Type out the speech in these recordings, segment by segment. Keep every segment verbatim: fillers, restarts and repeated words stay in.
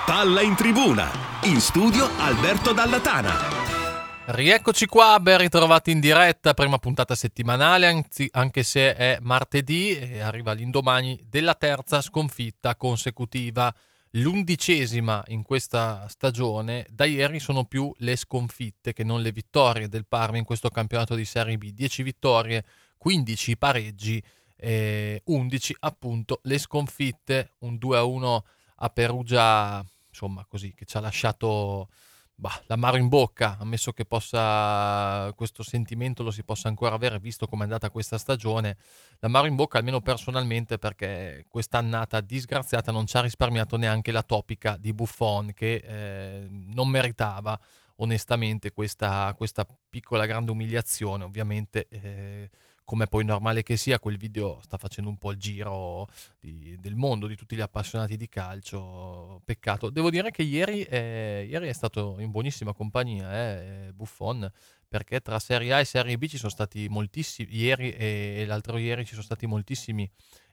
Palla in tribuna, in studio Alberto Dallatana. Rieccoci qua, ben ritrovati in diretta, prima puntata settimanale, anzi, anche se è martedì, e arriva l'indomani della terza sconfitta consecutiva, l'undicesima in questa stagione. Da ieri sono più le sconfitte che non le vittorie del Parma in questo campionato di Serie B, dieci vittorie, quindici pareggi, eh, undici appunto le sconfitte, un due a uno a Perugia, insomma così, che ci ha lasciato bah, l'amaro in bocca, ammesso che possa questo sentimento lo si possa ancora avere visto come è andata questa stagione. L'amaro in bocca almeno personalmente, perché quest'annata disgraziata non ci ha risparmiato neanche la topica di Buffon, che eh, non meritava onestamente questa, questa piccola grande umiliazione. Ovviamente eh, come poi normale che sia, quel video sta facendo un po' il giro di, del mondo, di tutti gli appassionati di calcio. Peccato. Devo dire che ieri, eh, ieri è stato in buonissima compagnia eh, Buffon, perché tra Serie A e Serie B ci sono stati moltissimi, ieri e l'altro ieri ci sono stati moltissimi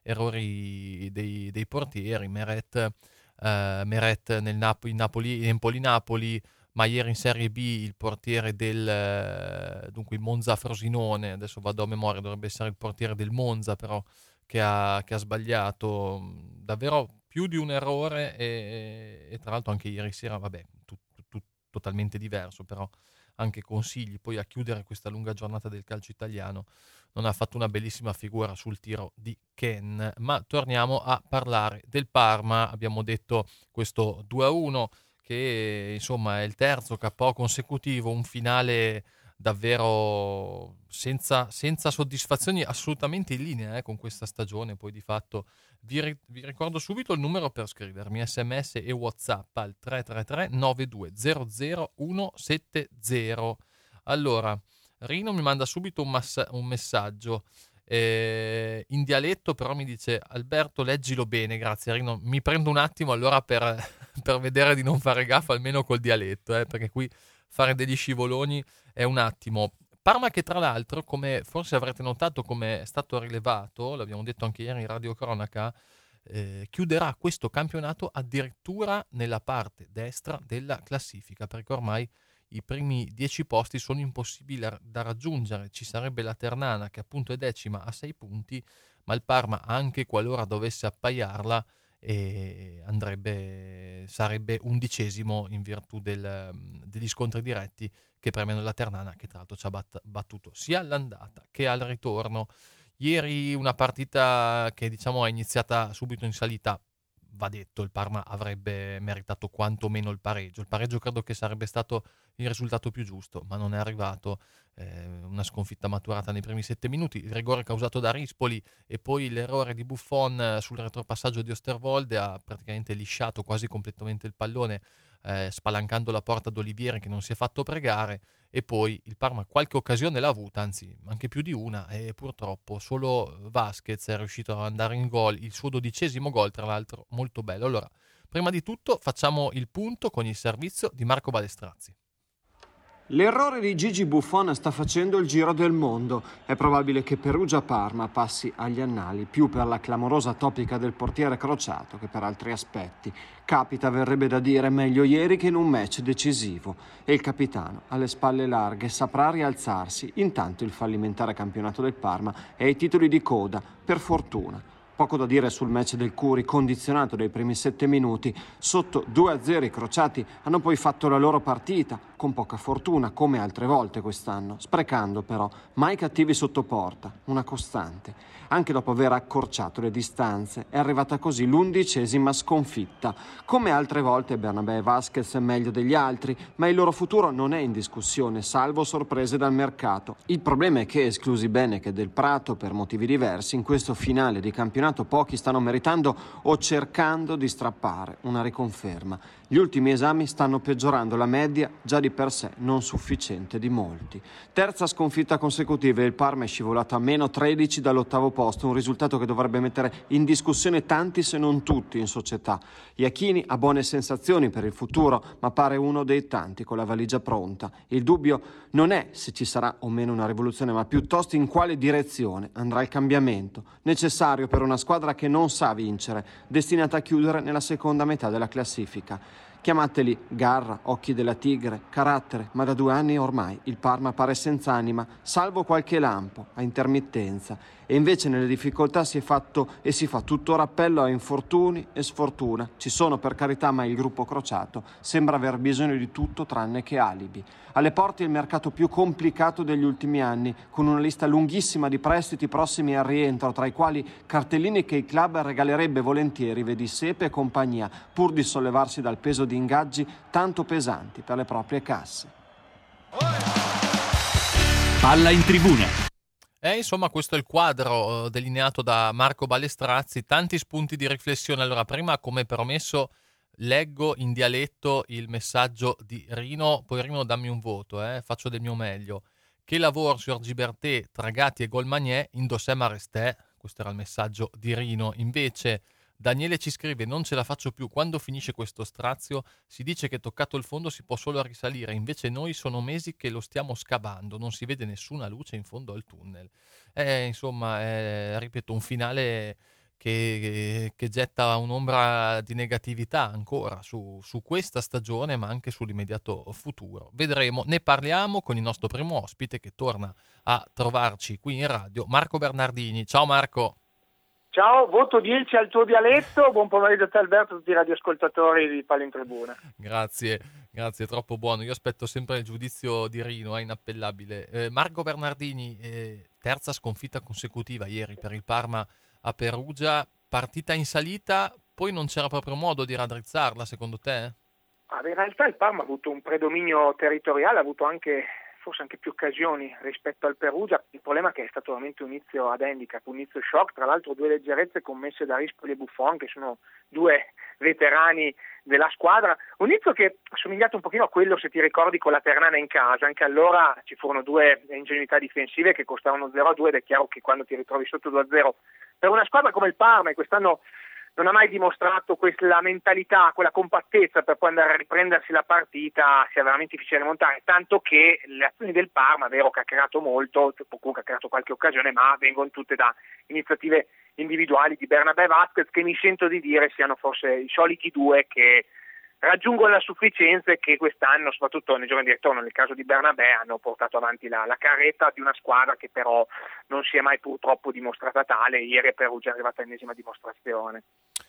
errori dei, dei portieri. Meret, eh, Meret nel Napoli, Napoli, Empoli-Napoli, ma ieri in Serie B il portiere del dunque il Monza Frosinone, adesso vado a memoria, dovrebbe essere il portiere del Monza però, che ha, che ha sbagliato davvero più di un errore, e, e tra l'altro anche ieri sera, vabbè, tu, tu, tu, totalmente diverso, però anche consigli poi a chiudere questa lunga giornata del calcio italiano. Non ha fatto una bellissima figura sul tiro di Ken. Ma torniamo a parlare del Parma. Abbiamo detto questo due a uno che insomma è il terzo K O consecutivo, un finale davvero senza, senza soddisfazioni, assolutamente in linea eh, con questa stagione. Poi di fatto vi, ri- vi ricordo subito il numero per scrivermi sms e WhatsApp al tre tre tre nove due zero zero uno sette zero. Allora, Rino mi manda subito un, massa- un messaggio eh, in dialetto, però mi dice: Alberto, leggilo bene. Grazie Rino, mi prendo un attimo allora per per vedere di non fare gaffa almeno col dialetto, eh, perché qui fare degli scivoloni è un attimo. Parma che tra l'altro, come forse avrete notato, come è stato rilevato, l'abbiamo detto anche ieri in Radio Cronaca, eh, chiuderà questo campionato addirittura nella parte destra della classifica, perché ormai i primi dieci posti sono impossibili da raggiungere. Ci sarebbe la Ternana che appunto è decima a sei punti, ma il Parma, anche qualora dovesse appaiarla, e andrebbe sarebbe undicesimo in virtù del, degli scontri diretti che premiano la Ternana, che tra l'altro ci ha bat, battuto sia all'andata che al ritorno. Ieri una partita che diciamo è iniziata subito in salita. Va detto, il Parma avrebbe meritato quantomeno il pareggio. Il pareggio credo che sarebbe stato il risultato più giusto, ma non è arrivato. Eh, una sconfitta maturata nei primi sette minuti, il rigore causato da Rispoli e poi l'errore di Buffon sul retropassaggio di Osterwolde ha praticamente lisciato quasi completamente il pallone, eh, spalancando la porta ad Olivieri, che non si è fatto pregare. E poi il Parma qualche occasione l'ha avuta, anzi anche più di una, e purtroppo solo Vasquez è riuscito ad andare in gol, il suo dodicesimo gol tra l'altro, molto bello. Allora, prima di tutto facciamo il punto con il servizio di Marco Balestrazzi. L'errore di Gigi Buffon sta facendo il giro del mondo. È probabile che Perugia-Parma passi agli annali, più per la clamorosa topica del portiere crociato che per altri aspetti. Capita, verrebbe da dire, meglio ieri che in un match decisivo. E il capitano, alle spalle larghe, saprà rialzarsi. Intanto il fallimentare campionato del Parma è ai titoli di coda, per fortuna. Poco da dire sul match del Curi, condizionato dai primi sette minuti. Sotto due a zero i crociati hanno poi fatto la loro partita, con poca fortuna, come altre volte quest'anno, sprecando però mai cattivi sotto porta, una costante. Anche dopo aver accorciato le distanze, è arrivata così l'undicesima sconfitta. Come altre volte Bernabé e Vasquez è meglio degli altri, ma il loro futuro non è in discussione, salvo sorprese dal mercato. Il problema è che, esclusi Bene che Del Prato per motivi diversi, in questo finale di campionato pochi stanno meritando o cercando di strappare una riconferma. Gli ultimi esami stanno peggiorando la media, già di per sé non sufficiente di molti. Terza sconfitta consecutiva e il Parma è scivolato a meno tredici dall'ottavo posto, un risultato che dovrebbe mettere in discussione tanti se non tutti in società. Iachini ha buone sensazioni per il futuro, ma pare uno dei tanti con la valigia pronta. Il dubbio non è se ci sarà o meno una rivoluzione, ma piuttosto in quale direzione andrà il cambiamento, necessario per una squadra che non sa vincere, destinata a chiudere nella seconda metà della classifica. Chiamateli garra, occhi della tigre, carattere, ma da due anni ormai il Parma pare senza anima, salvo qualche lampo, a intermittenza, e invece nelle difficoltà si è fatto e si fa tuttora appello a infortuni e sfortuna. Ci sono per carità, ma il gruppo crociato sembra aver bisogno di tutto tranne che alibi. Alle porte il mercato più complicato degli ultimi anni, con una lista lunghissima di prestiti prossimi al rientro, tra i quali cartellini che il club regalerebbe volentieri, vedi Sepe e compagnia, pur di sollevarsi dal peso di ingaggi tanto pesanti per le proprie casse. Palla in tribuna. E insomma questo è il quadro eh, delineato da Marco Balestrazzi, tanti spunti di riflessione. Allora, prima, come promesso, leggo in dialetto il messaggio di Rino, poi Rino dammi un voto, eh, faccio del mio meglio. Che lavoro sur Gibertè, Tragatti e Golmagné, indossema restè, questo era il messaggio di Rino. Invece Daniele ci scrive: non ce la faccio più, quando finisce questo strazio? Si dice che toccato il fondo si può solo risalire, invece noi sono mesi che lo stiamo scavando, non si vede nessuna luce in fondo al tunnel. Eh, insomma, eh, ripeto, un finale che, che getta un'ombra di negatività ancora su, su questa stagione, ma anche sull'immediato futuro. Vedremo, ne parliamo con il nostro primo ospite che torna a trovarci qui in radio, Marco Bernardini. Ciao Marco. Ciao, voto dieci al tuo dialetto, buon pomeriggio a te Alberto, a tutti i radioascoltatori di Palla in Tribuna. Grazie, grazie, troppo buono. Io aspetto sempre il giudizio di Rino, è inappellabile. Eh, Marco Bernardini, eh, terza sconfitta consecutiva ieri per il Parma a Perugia, partita in salita, poi non c'era proprio modo di raddrizzarla, secondo te? Ah, in realtà il Parma ha avuto un predominio territoriale, ha avuto anche forse anche più occasioni rispetto al Perugia. Il problema è che è stato veramente un inizio ad handicap, un inizio shock, tra l'altro due leggerezze commesse da Rispoli e Buffon, che sono due veterani della squadra, un inizio che assomigliato un pochino a quello, se ti ricordi, con la Ternana in casa. Anche allora ci furono due ingenuità difensive che costavano zero a due ed è chiaro che quando ti ritrovi sotto due a zero per una squadra come il Parma, e quest'anno non ha mai dimostrato quella mentalità, quella compattezza per poi andare a riprendersi la partita, sia veramente difficile montare, tanto che le azioni del Parma, è vero che ha creato molto, comunque ha creato qualche occasione, ma vengono tutte da iniziative individuali di Bernabé e Vázquez, che mi sento di dire siano forse i soliti due che raggiungono la sufficienza e che quest'anno, soprattutto nei giorni di ritorno, nel caso di Bernabé, hanno portato avanti la, la carretta di una squadra che però non si è mai purtroppo dimostrata tale. Ieri a Perugia è arrivata l'ennesima dimostrazione.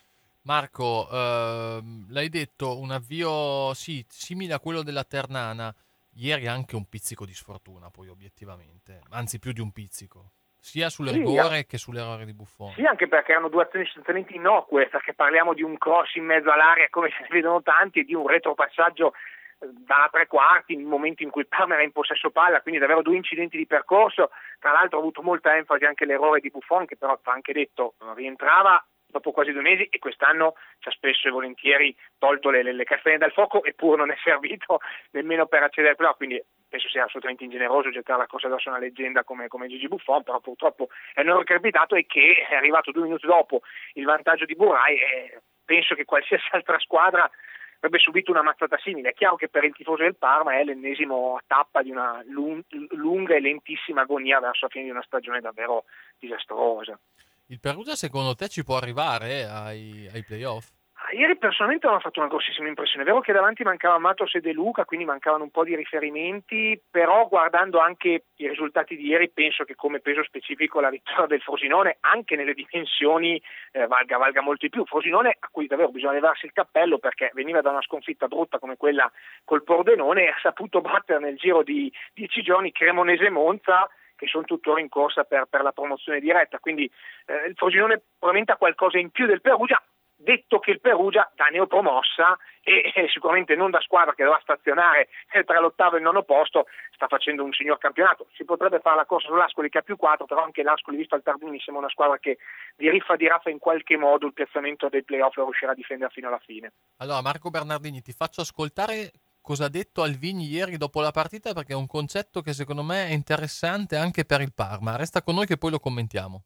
Marco, ehm, l'hai detto, un avvio sì, simile a quello della Ternana, ieri anche un pizzico di sfortuna poi obiettivamente, anzi più di un pizzico. Sia sul rigore sì, che sull'errore di Buffon. Sì, anche perché erano due azioni sostanzialmente innocue, perché parliamo di un cross in mezzo all'area come se ne vedono tanti e di un retropassaggio da tre quarti nel momento in cui il Parma era in possesso palla, quindi davvero due incidenti di percorso. Tra l'altro ha avuto molta enfasi anche l'errore di Buffon, che però va anche detto rientrava dopo quasi due mesi e quest'anno ci ha spesso e volentieri tolto le, le, le castagne dal fuoco, eppure non è servito nemmeno per accedere al playoff, quindi penso sia assolutamente ingeneroso gettare la cosa addosso a una leggenda come, come Gigi Buffon, però purtroppo è un errore capitato e che è arrivato due minuti dopo il vantaggio di Burai, e penso che qualsiasi altra squadra avrebbe subito una mazzata simile. È chiaro che per il tifoso del Parma è l'ennesimo tappa di una lung- lunga e lentissima agonia verso la fine di una stagione davvero disastrosa. Il Perugia secondo te ci può arrivare ai, ai playoff? Ieri personalmente non ha fatto una grossissima impressione, è vero che davanti mancava Matos e De Luca, quindi mancavano un po' di riferimenti, però guardando anche i risultati di ieri penso che come peso specifico la vittoria del Frosinone anche nelle dimensioni eh, valga, valga molto di più. Frosinone a cui davvero bisogna levarsi il cappello, perché veniva da una sconfitta brutta come quella col Pordenone e ha saputo battere nel giro di dieci giorni Cremonese e Monza, che sono tuttora in corsa per, per la promozione diretta, quindi eh, il Frosinone probabilmente ha qualcosa in più del Perugia, detto che il Perugia da neopromossa e, e sicuramente non da squadra che dovrà stazionare tra l'ottavo e il nono posto sta facendo un signor campionato. Si potrebbe fare la corsa sull'Ascoli che ha più quattro, però anche l'Ascoli visto al Tardini sembra una squadra che di riffa di raffa in qualche modo il piazzamento dei playoff lo riuscirà a difendere fino alla fine. Allora Marco Bernardini, ti faccio ascoltare cosa ha detto Alvini ieri dopo la partita, perché è un concetto che secondo me è interessante anche per il Parma. Resta con noi che poi lo commentiamo.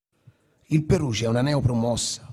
Il Perugia è una neopromossa,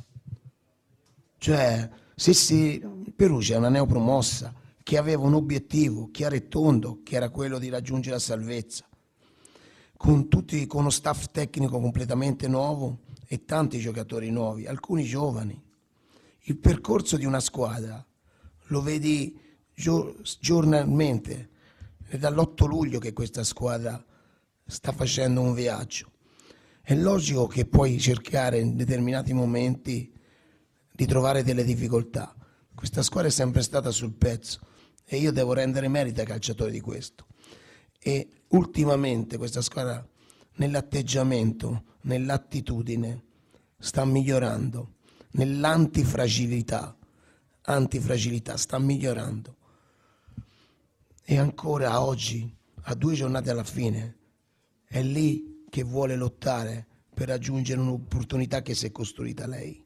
cioè sì sì, il Perugia è una neopromossa che aveva un obiettivo chiaro e tondo, che era quello di raggiungere la salvezza, con tutti con uno staff tecnico completamente nuovo e tanti giocatori nuovi, alcuni giovani. Il percorso di una squadra lo vedi giornalmente, è dall'otto luglio che questa squadra sta facendo un viaggio. È logico che puoi cercare in determinati momenti di trovare delle difficoltà. Questa squadra è sempre stata sul pezzo e io devo rendere merito ai calciatori di questo. E ultimamente questa squadra nell'atteggiamento, nell'attitudine sta migliorando, nell'antifragilità, antifragilità sta migliorando. E ancora oggi, a due giornate alla fine, è lì che vuole lottare per raggiungere un'opportunità che si è costruita lei.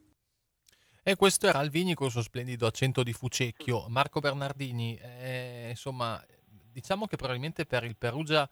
E questo era Alvini con il suo splendido accento di Fucecchio. Marco Bernardini, eh, insomma, diciamo che probabilmente per il Perugia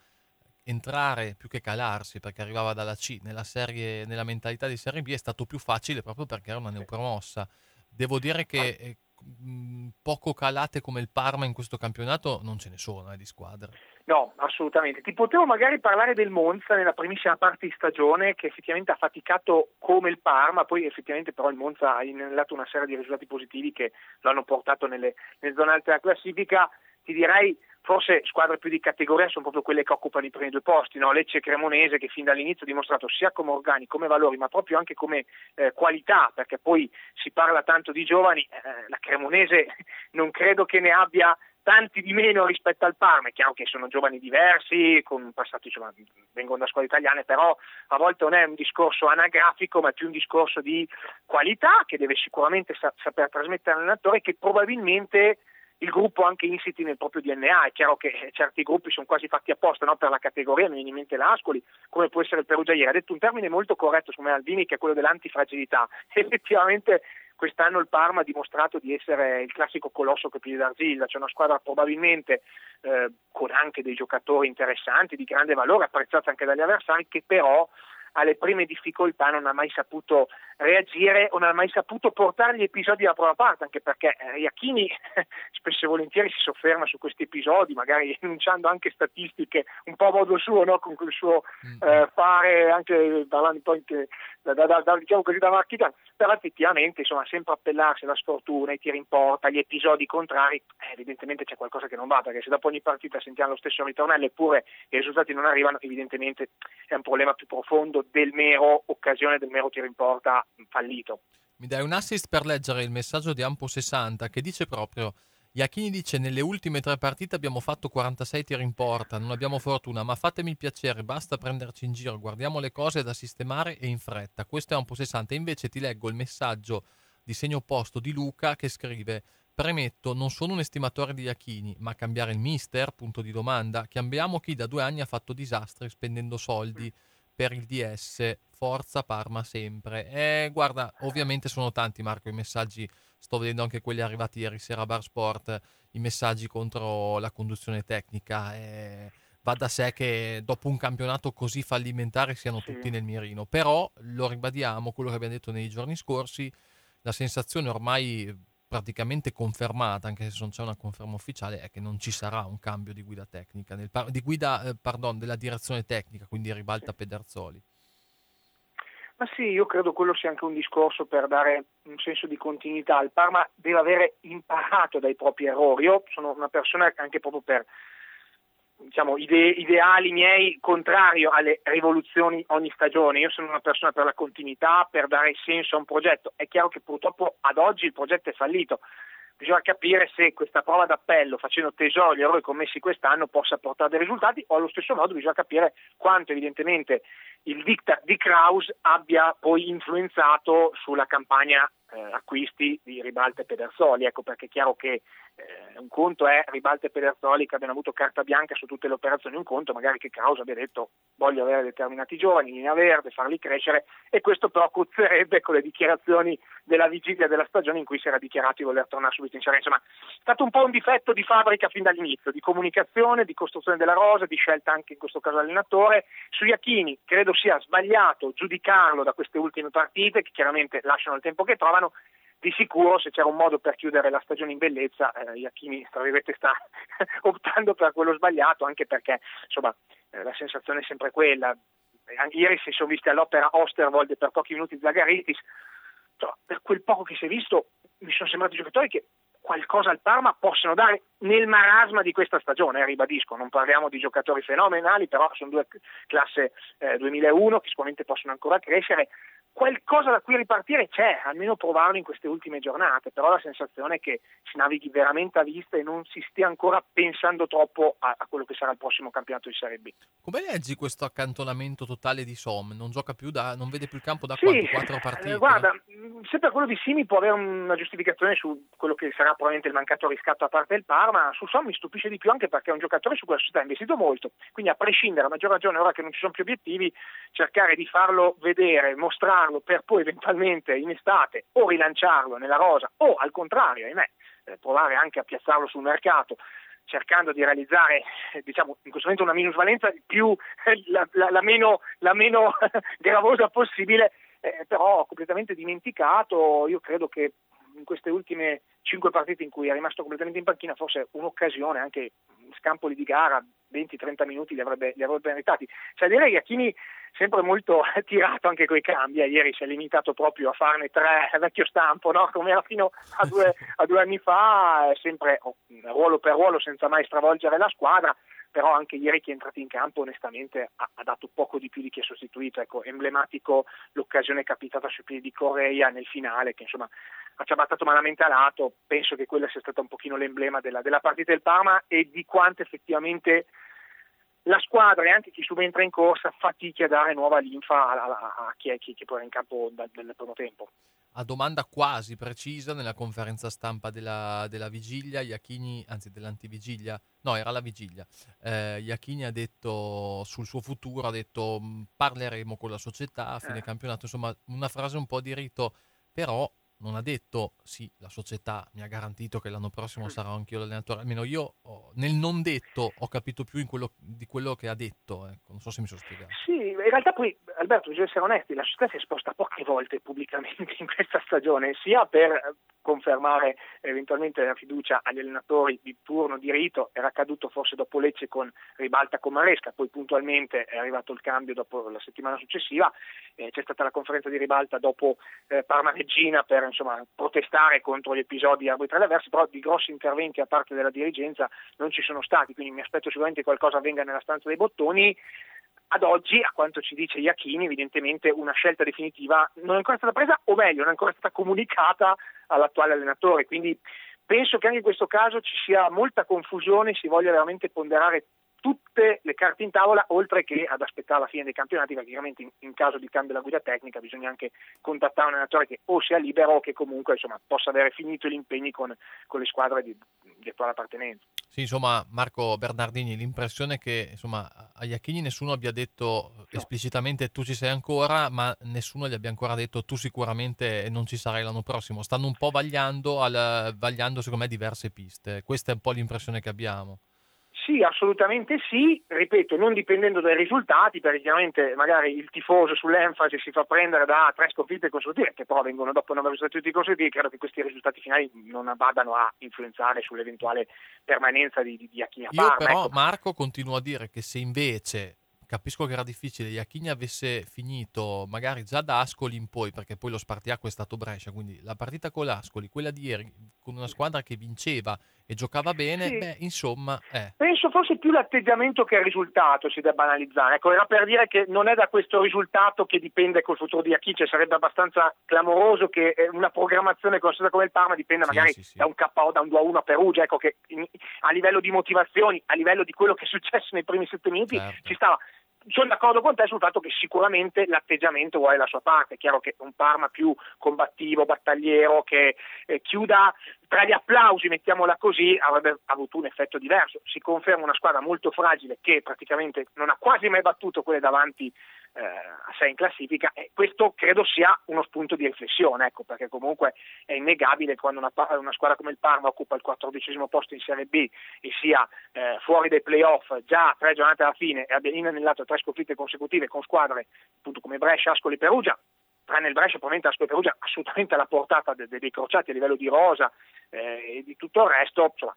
entrare più che calarsi, perché arrivava dalla C nella serie, nella mentalità di Serie B, è stato più facile proprio perché era una neopromossa. Devo dire che eh, mh, poco calate come il Parma in questo campionato non ce ne sono eh, di squadre. No, assolutamente. Ti potevo magari parlare del Monza nella primissima parte di stagione, che effettivamente ha faticato come il Parma, poi effettivamente però il Monza ha innellato una serie di risultati positivi che lo hanno portato nelle, nelle zone alte della classifica. Ti direi forse squadre più di categoria sono proprio quelle che occupano i primi due posti, no? Lecce e Cremonese, che fin dall'inizio ha dimostrato sia come organi, come valori, ma proprio anche come eh, qualità, perché poi si parla tanto di giovani, eh, la Cremonese non credo che ne abbia tanti di meno rispetto al Parma. È chiaro che sono giovani diversi, con un passato, insomma, vengono da scuole italiane, però a volte non è un discorso anagrafico, ma è più un discorso di qualità che deve sicuramente sa- saper trasmettere all'allenatore, che probabilmente il gruppo anche insiti nel proprio D N A. È chiaro che certi gruppi sono quasi fatti apposta, no? Per la categoria, mi viene in mente l'Ascoli, come può essere il Perugia ieri. Ha detto un termine molto corretto, secondo me, Alvini, che è quello dell'antifragilità. Effettivamente quest'anno il Parma ha dimostrato di essere il classico colosso che piede d'argilla. C'è una squadra probabilmente eh, con anche dei giocatori interessanti, di grande valore, apprezzati anche dagli avversari, che però alle prime difficoltà non ha mai saputo reagire o non ha mai saputo portare gli episodi alla prova parte, anche perché eh, Iachini spesso e volentieri si sofferma su questi episodi, magari enunciando anche statistiche un po' a modo suo, no? Con quel suo eh, fare, anche parlando poi anche da, da, da, diciamo così da marchitano, però effettivamente insomma sempre appellarsi alla sfortuna, ai tiri in porta, agli episodi contrari, eh, evidentemente c'è qualcosa che non va, perché se dopo ogni partita sentiamo lo stesso ritornello eppure i risultati non arrivano, evidentemente è un problema più profondo del mero occasione, del mero tiro in porta fallito. Mi dai un assist per leggere il messaggio di Ampo sessanta che dice proprio: Iachini dice nelle ultime tre partite abbiamo fatto quarantasei tiri in porta, non abbiamo fortuna, ma fatemi il piacere, basta prenderci in giro, guardiamo le cose da sistemare e in fretta. Questo è Ampo sessanta. Invece ti leggo il messaggio di segno opposto di Luca che scrive: premetto, non sono un estimatore di Iachini, ma cambiare il mister? Punto di domanda. Cambiamo chi da due anni ha fatto disastri spendendo soldi per il D S, forza Parma sempre. E guarda, ovviamente sono tanti, Marco, i messaggi, sto vedendo anche quelli arrivati ieri sera a Bar Sport, i messaggi contro la conduzione tecnica, e va da sé che dopo un campionato così fallimentare siano Sì. tutti nel mirino, però lo ribadiamo, quello che abbiamo detto nei giorni scorsi, la sensazione ormai praticamente confermata, anche se non c'è una conferma ufficiale, è che non ci sarà un cambio di guida tecnica, nel par- di guida, eh, pardon, della direzione tecnica, quindi ribalta Sì. Pederzoli. Ma sì, io credo quello sia anche un discorso per dare un senso di continuità. Il Parma deve avere imparato dai propri errori. Io sono una persona che anche proprio per diciamo ide- ideali miei contrario alle rivoluzioni ogni stagione. Io sono una persona per la continuità, per dare senso a un progetto. È chiaro che purtroppo ad oggi il progetto è fallito. Bisogna capire se questa prova d'appello, facendo tesoro agli errori commessi quest'anno, possa portare dei risultati, o allo stesso modo bisogna capire quanto evidentemente il diktat di Kraus abbia poi influenzato sulla campagna eh, acquisti di Ribalta e Pedersoli. Ecco, perché è chiaro che eh, un conto è Ribalta e Pedersoli che abbiano avuto carta bianca su tutte le operazioni, un conto magari che Kraus abbia detto voglio avere determinati giovani in linea verde, farli crescere, e questo però cozzerebbe con le dichiarazioni della vigilia della stagione in cui si era dichiarato di voler tornare subito in Serie A. Insomma, è stato un po' un difetto di fabbrica fin dall'inizio, di comunicazione, di costruzione della rosa, di scelta anche in questo caso allenatore. Su Iachini credo sia sbagliato giudicarlo da queste ultime partite, che chiaramente lasciano il tempo che trovano. Di sicuro, se c'era un modo per chiudere la stagione in bellezza, eh, Iachini sta optando per quello sbagliato, anche perché insomma eh, la sensazione è sempre quella. ieri si sono visti all'Opera Osterwold e per pochi minuti Zagaritis, cioè, per quel poco che si è visto mi sono sembrati giocatori che qualcosa al Parma possono dare nel marasma di questa stagione, eh, ribadisco, non parliamo di giocatori fenomenali, però sono due classe eh, duemilauno che sicuramente possono ancora crescere. Qualcosa da cui ripartire c'è, almeno provarlo in queste ultime giornate, però la sensazione è che si navighi veramente a vista e non si stia ancora pensando troppo a, a quello che sarà il prossimo campionato di Serie B. Come leggi questo accantonamento totale di Som? Non gioca più da, non vede più il campo da sì, quanto? Quattro partite? Eh, guarda, sempre quello di Simi può avere una giustificazione su quello che sarà probabilmente il mancato riscatto a parte del Parma. Su Som mi stupisce di più anche perché è un giocatore su cui la società ha investito molto, quindi a prescindere, a maggior ragione ora che non ci sono più obiettivi, cercare di farlo vedere, mostrarlo per poi eventualmente in estate o rilanciarlo nella rosa o al contrario, ahimè, eh, provare anche a piazzarlo sul mercato, cercando di realizzare, eh, diciamo, in questo momento una minusvalenza più eh, la, la, la meno, la meno gravosa possibile, eh, però completamente dimenticato. Io credo che in queste ultime cinque partite in cui è rimasto completamente in panchina forse un'occasione, anche scampoli di gara, venti trenta minuti li avrebbe, li avrebbe meritati. Cioè direi che Iachini sempre molto tirato anche coi cambi, eh, ieri si è limitato proprio a farne tre vecchio stampo, no? Come era fino a due, a due anni fa, sempre oh, ruolo per ruolo senza mai stravolgere la squadra, però anche ieri chi è entrato in campo onestamente ha, ha dato poco di più di chi è sostituito. Ecco, emblematico l'occasione capitata sui piedi di Correa nel finale, che insomma ha ciabattato malamente a lato. Penso che quella sia stata un pochino l'emblema della, della partita del Parma e di quanto effettivamente la squadra e anche chi subentra in corsa fatichi a dare nuova linfa a, a, a chi, è, chi, chi poi è in campo dal, dal primo tempo. A domanda quasi precisa nella conferenza stampa della, della vigilia, Iachini, anzi dell'antivigilia, no era la vigilia, eh, Iachini ha detto sul suo futuro, ha detto parleremo con la società a fine eh. campionato, insomma una frase un po' di rito, però non ha detto sì, la società mi ha garantito che l'anno prossimo sarò anch'io l'allenatore, almeno io ho, nel non detto ho capito più in quello, di quello che ha detto, ecco. Non so se mi sono spiegato. Sì, in realtà poi Alberto, bisogna essere onesti, la società si è esposta poche volte pubblicamente in questa stagione, sia per confermare eventualmente la fiducia agli allenatori di turno, di rito, era accaduto forse dopo Lecce con Ribalta con Maresca, poi puntualmente è arrivato il cambio dopo la settimana successiva, eh, c'è stata la conferenza di Ribalta dopo eh, Parma Regina per insomma protestare contro gli episodi arbitrali avversi, però di grossi interventi a parte della dirigenza non ci sono stati, quindi mi aspetto sicuramente che qualcosa avvenga nella stanza dei bottoni. Ad oggi, a quanto ci dice Iachini, evidentemente una scelta definitiva non è ancora stata presa, o meglio, non è ancora stata comunicata all'attuale allenatore, quindi penso che anche in questo caso ci sia molta confusione, si voglia veramente ponderare tutte le carte in tavola, oltre che ad aspettare la fine dei campionati, perché chiaramente in, in caso di cambio della guida tecnica bisogna anche contattare un allenatore che o sia libero o che comunque insomma possa avere finito gli impegni con, con le squadre di, di attuale appartenenza. Sì, insomma, Marco Bernardini, l'impressione è che insomma a Iachini nessuno abbia detto no. esplicitamente tu ci sei ancora, ma nessuno gli abbia ancora detto tu sicuramente non ci sarai l'anno prossimo. Stanno un po' vagliando, al, vagliando secondo me diverse piste. Questa è un po' l'impressione che abbiamo. Sì, assolutamente sì, ripeto, non dipendendo dai risultati, perché chiaramente magari il tifoso sull'enfasi si fa prendere da tre sconfitte consecutive, che però vengono dopo nove risultati consecutivi, credo che questi risultati finali non vadano a influenzare sull'eventuale permanenza di, di, di Iachini a Parma. Io però, ecco. Marco, continuo a dire che se invece, capisco che era difficile, Iachini avesse finito magari già da Ascoli in poi, perché poi lo spartiacque è stato Brescia, quindi la partita con l'Ascoli, quella di ieri, con una squadra che vinceva e giocava bene, sì. beh, insomma... Eh. Penso forse più l'atteggiamento che il risultato si debba analizzare. Ecco, era per dire che non è da questo risultato che dipende col futuro di Iachini, cioè sarebbe abbastanza clamoroso che una programmazione considerata come il Parma dipenda magari sì, sì, sì. da un K O, da un due a uno a Perugia, ecco che in, a livello di motivazioni, a livello di quello che è successo nei primi sette minuti, certo. ci stava... Sono d'accordo con te sul fatto che sicuramente l'atteggiamento vuole la sua parte. È chiaro che un Parma più combattivo, battagliero, che eh, chiuda tra gli applausi, mettiamola così, avrebbe avuto un effetto diverso. Si conferma una squadra molto fragile che praticamente non ha quasi mai battuto quelle davanti eh, a sé in classifica, e questo credo sia uno spunto di riflessione, ecco, perché comunque è innegabile quando una, una squadra come il Parma occupa il quattordicesimo posto in Serie B e sia eh, fuori dai playoff già tre giornate alla fine e abbia inanellato tre sconfitte consecutive con squadre appunto come Brescia, Ascoli, Perugia, tranne il Brescia probabilmente Ascoli e Perugia assolutamente alla portata de- de- dei crociati a livello di rosa eh, e di tutto il resto, insomma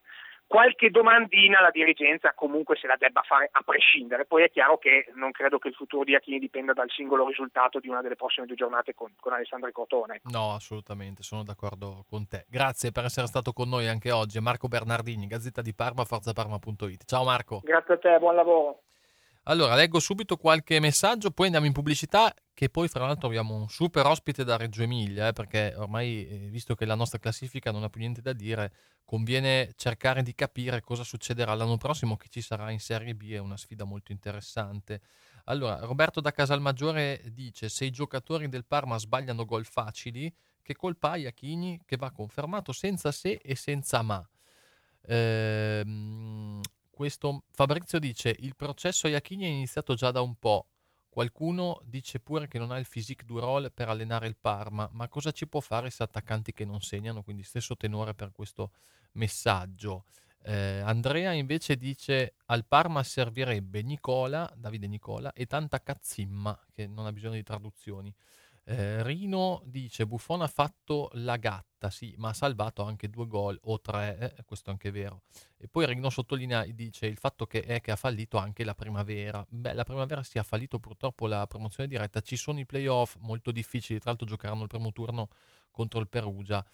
qualche domandina la dirigenza comunque se la debba fare a prescindere. Poi è chiaro che non credo che il futuro di Iachini dipenda dal singolo risultato di una delle prossime due giornate con, con Alessandro Crotone. No, assolutamente, sono d'accordo con te. Grazie per essere stato con noi anche oggi. Marco Bernardini, Gazzetta di Parma, forzaparma punto it. Ciao Marco. Grazie a te, buon lavoro. Allora, leggo subito qualche messaggio, poi andiamo in pubblicità, che poi fra l'altro abbiamo un super ospite da Reggio Emilia, eh, perché ormai, eh, visto che la nostra classifica non ha più niente da dire, conviene cercare di capire cosa succederà l'anno prossimo, che ci sarà in Serie B, è una sfida molto interessante. Allora, Roberto da Casalmaggiore dice: se i giocatori del Parma sbagliano gol facili, che colpa ha Iachini, che va confermato senza se e senza ma. Ehm... Questo Fabrizio dice: il processo a Iachini è iniziato già da un po'. Qualcuno dice pure che non ha il physique du rôle per allenare il Parma, ma cosa ci può fare se attaccanti che non segnano? Quindi stesso tenore per questo messaggio. Eh, Andrea invece dice: al Parma servirebbe Nicola, Davide Nicola, e tanta cazzimma, che non ha bisogno di traduzioni. Eh, Rino dice: Buffon ha fatto la gatta, sì, ma ha salvato anche due gol o tre, eh, questo è anche vero. E poi Rino sottolinea, dice: il fatto che è che ha fallito anche la primavera. Beh, la primavera si sì, ha fallito purtroppo la promozione diretta, ci sono i playoff molto difficili, tra l'altro giocheranno il primo turno contro il Perugia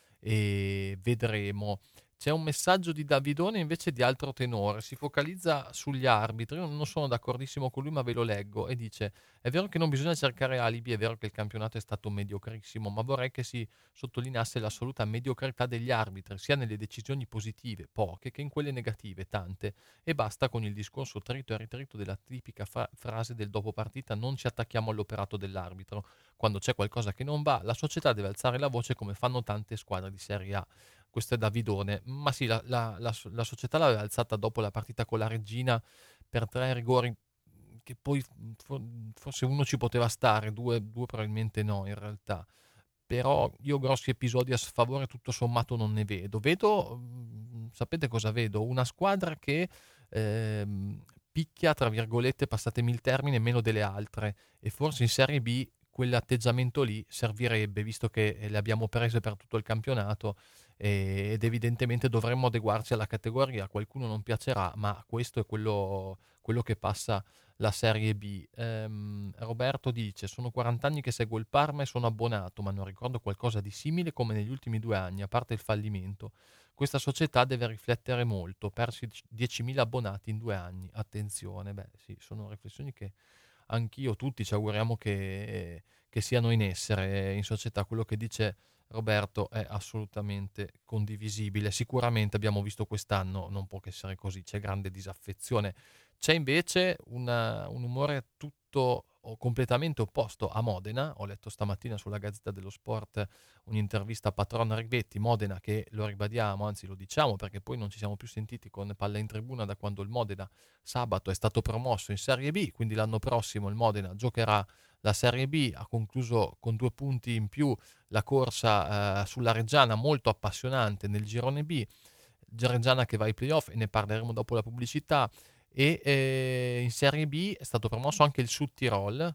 e vedremo. C'è un messaggio di Davidone invece di altro tenore, si focalizza sugli arbitri, io non sono d'accordissimo con lui ma ve lo leggo, e dice: è vero che non bisogna cercare alibi, è vero che il campionato è stato mediocrissimo, ma vorrei che si sottolineasse l'assoluta mediocrità degli arbitri, sia nelle decisioni positive, poche, che in quelle negative, tante, e basta con il discorso trito e ritrito della tipica fra- frase del dopo partita: non ci attacchiamo all'operato dell'arbitro, quando c'è qualcosa che non va, la società deve alzare la voce come fanno tante squadre di Serie A. Questo è Davidone, ma sì, la, la, la, la società l'aveva alzata dopo la partita con la Reggina per tre rigori che poi forse uno ci poteva stare, due, due probabilmente no in realtà, però io grossi episodi a sfavore tutto sommato non ne vedo. Vedo, sapete cosa vedo? Una squadra che eh, picchia, tra virgolette, passatemi il termine, meno delle altre, e forse in Serie B quell'atteggiamento lì servirebbe, visto che le abbiamo prese per tutto il campionato ed evidentemente dovremmo adeguarci alla categoria. A qualcuno non piacerà, ma questo è quello, quello che passa la Serie B. ehm, Roberto dice: sono quaranta anni che seguo il Parma e sono abbonato, ma non ricordo qualcosa di simile come negli ultimi due anni, a parte il fallimento. Questa società deve riflettere molto, persi diecimila abbonati in due anni, attenzione. Beh sì, sono riflessioni che anch'io, tutti ci auguriamo che, che siano in essere in società. Quello che dice Roberto è assolutamente condivisibile. Sicuramente abbiamo visto quest'anno, non può che essere così, c'è grande disaffezione. C'è invece una, un umore tutto o completamente opposto a Modena. Ho letto stamattina sulla Gazzetta dello Sport un'intervista a Patron Rivetti. Modena, che lo ribadiamo, anzi lo diciamo perché poi non ci siamo più sentiti con Palla in Tribuna da quando il Modena sabato è stato promosso in Serie B, quindi l'anno prossimo il Modena giocherà la Serie B, ha concluso con due punti in più la corsa eh, sulla Reggiana, molto appassionante nel girone B, Reggiana che va ai playoff e ne parleremo dopo la pubblicità. E eh, in Serie B è stato promosso anche il Sud Tirol,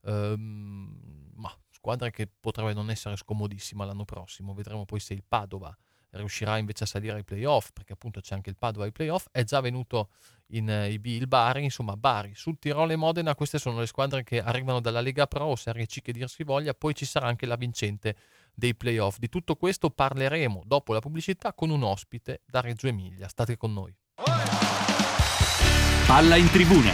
ehm, ma squadra che potrebbe non essere scomodissima l'anno prossimo. Vedremo poi se il Padova riuscirà invece a salire ai playoff, perché appunto c'è anche il Padova ai playoff. È già venuto in uh, I B il Bari, insomma Bari, Sud Tirol e Modena, queste sono le squadre che arrivano dalla Lega Pro o Serie C che dir si voglia. Poi ci sarà anche la vincente dei playoff. Di tutto questo parleremo dopo la pubblicità con un ospite da Reggio Emilia. State con noi. Palla in Tribuna.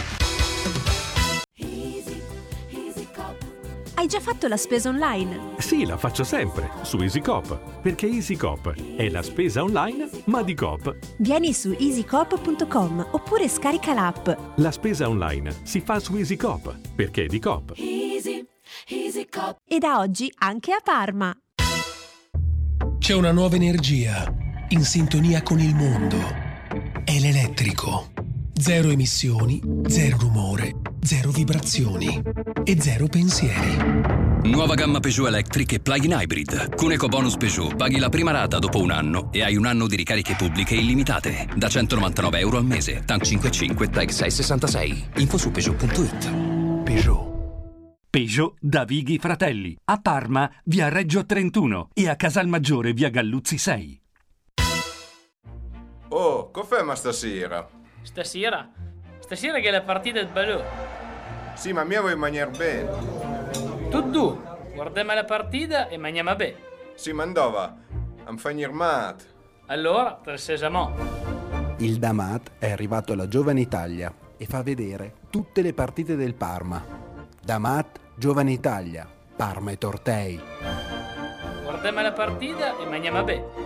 Hai già fatto la spesa online? Sì, la faccio sempre su EasyCoop, perché EasyCoop è la spesa online, ma di Coop. Vieni su easycoop punto com oppure scarica l'app. La spesa online si fa su EasyCoop, perché è di Coop. Easy, EasyCoop. E da oggi anche a Parma. C'è una nuova energia in sintonia con il mondo. È l'elettrico. Zero emissioni, zero rumore, zero vibrazioni e zero pensieri. Nuova gamma Peugeot Electric e Plug-in Hybrid. Con EcoBonus Peugeot paghi la prima rata dopo un anno e hai un anno di ricariche pubbliche illimitate da centonovantanove euro al mese. TAN cinque virgola cinque, T E C sei sessantasei. Info su Peugeot punto it. Peugeot. Peugeot da Vighi Fratelli. A Parma, via Reggio trentuno e a Casalmaggiore, via Galluzzi sei. Oh, conferma stasera. Stasera? Stasera che è la partita del Balò. Sì, ma mia vuoi mangiare bene. Tu due, guardiamo la partita e mangiamo bene. Sì, ma dove? Am fanir mat. Allora, per Sesamò. Il Damat è arrivato alla Giovane Italia e fa vedere tutte le partite del Parma. Damat, Giovane Italia, Parma e Tortei. Guardiamo la partita e mangiamo bene.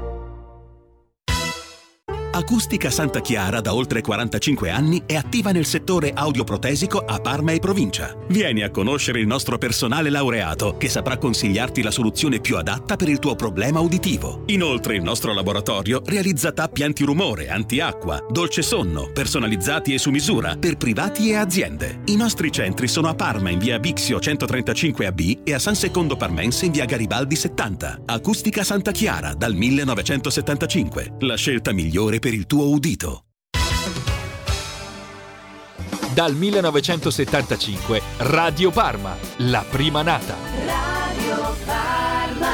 Acustica Santa Chiara da oltre quarantacinque anni è attiva nel settore audioprotesico a Parma e provincia. Vieni a conoscere il nostro personale laureato che saprà consigliarti la soluzione più adatta per il tuo problema uditivo. Inoltre il nostro laboratorio realizza tappi antirumore, antiacqua, dolce sonno, personalizzati e su misura per privati e aziende. I nostri centri sono a Parma in via Bixio centotrentacinque A B e a San Secondo Parmense in via Garibaldi settanta. Acustica Santa Chiara dal millenovecentosettantacinque. La scelta migliore per il tuo udito. Dal millenovecentosettantacinque Radio Parma, la prima nata. Radio Parma.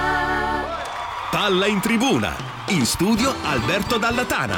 Palla in tribuna. In studio Alberto Dalla Tana.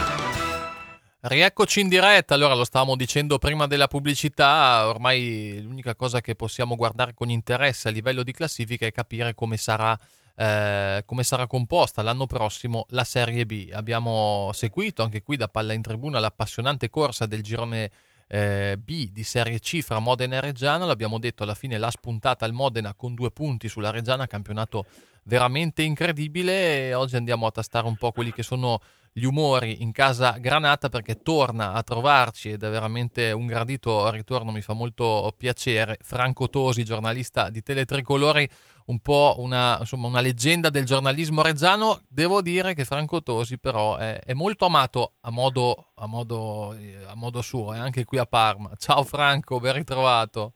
Rieccoci in diretta. Allora, lo stavamo dicendo prima della pubblicità, ormai l'unica cosa che possiamo guardare con interesse a livello di classifica è capire come sarà Eh, come sarà composta l'anno prossimo la Serie B. Abbiamo seguito anche qui da Palla in Tribuna l'appassionante corsa del girone eh, B di Serie C fra Modena e Reggiana. L'abbiamo detto, alla fine l'ha spuntata il Modena con due punti sulla Reggiana, campionato veramente incredibile. E oggi andiamo a tastare un po' quelli che sono gli umori in casa Granata, perché torna a trovarci ed è veramente un gradito ritorno, mi fa molto piacere, Franco Tosi, giornalista di Teletricolori, un po' una, insomma, una leggenda del giornalismo reggiano. Devo dire che Franco Tosi però è, è molto amato a modo, a, modo, a modo suo, e anche qui a Parma. Ciao Franco, ben ritrovato.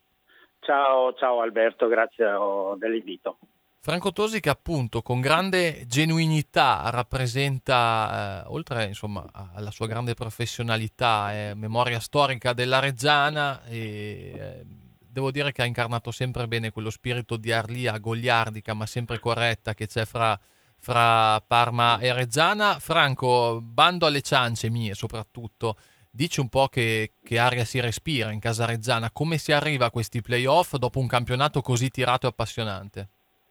Ciao, ciao Alberto, grazie dell'invito. Franco Tosi, che appunto con grande genuinità rappresenta, eh, oltre insomma alla sua grande professionalità, eh, memoria storica della Reggiana, e eh, devo dire che ha incarnato sempre bene quello spirito di arlia goliardica ma sempre corretta che c'è fra, fra Parma e Reggiana. Franco, bando alle ciance mie soprattutto, dici un po' che, che aria si respira in casa Reggiana, come si arriva a questi playoff dopo un campionato così tirato e appassionante?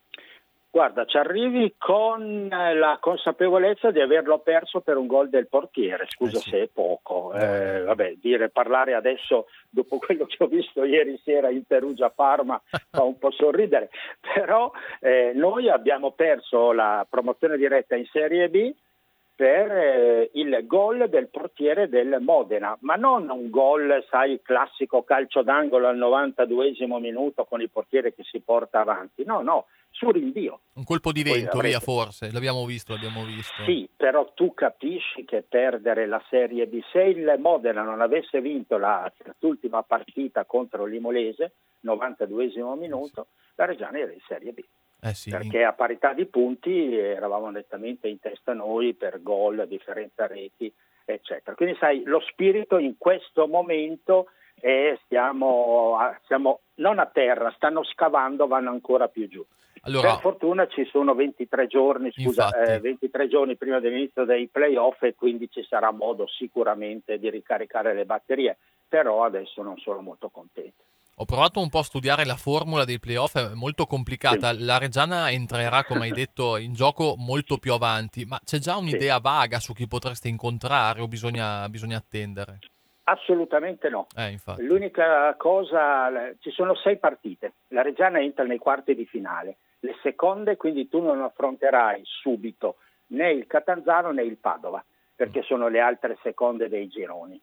Guarda, ci arrivi con la consapevolezza di averlo perso per un gol del portiere, scusa eh sì. se è poco, eh, vabbè, dire, parlare adesso dopo quello che ho visto ieri sera in Perugia-Parma fa un po' sorridere, però eh, noi abbiamo perso la promozione diretta in Serie B per eh, il gol del portiere del Modena, ma non un gol, sai, classico calcio d'angolo al novantaduesimo minuto con il portiere che si porta avanti, no, no, su rinvio. Un colpo di vento, via, forse, l'abbiamo visto, l'abbiamo visto. Sì, però tu capisci che perdere la Serie B, se il Modena non avesse vinto la, l'ultima partita contro l'Imolese, novantaduesimo minuto, sì. la Reggiana era in Serie B. Eh sì. Perché a parità di punti eravamo nettamente in testa noi per gol, differenza reti, eccetera. Quindi sai, lo spirito in questo momento è stiamo, a, siamo non a terra, stanno scavando, vanno ancora più giù. Allora, per fortuna ci sono ventitré giorni, scusa, eh, ventitré giorni prima dell'inizio dei playoff e quindi ci sarà modo sicuramente di ricaricare le batterie, però adesso non sono molto contento. Ho provato un po' a studiare la formula dei playoff, è molto complicata. Sì. La Reggiana entrerà, come hai detto, in gioco molto più avanti, ma c'è già un'idea sì. vaga su chi potreste incontrare o bisogna, bisogna attendere? Assolutamente no. Eh, infatti. L'unica cosa, ci sono sei partite, la Reggiana entra nei quarti di finale, le seconde, quindi tu non affronterai subito né il Catanzaro né il Padova, perché sono le altre seconde dei gironi.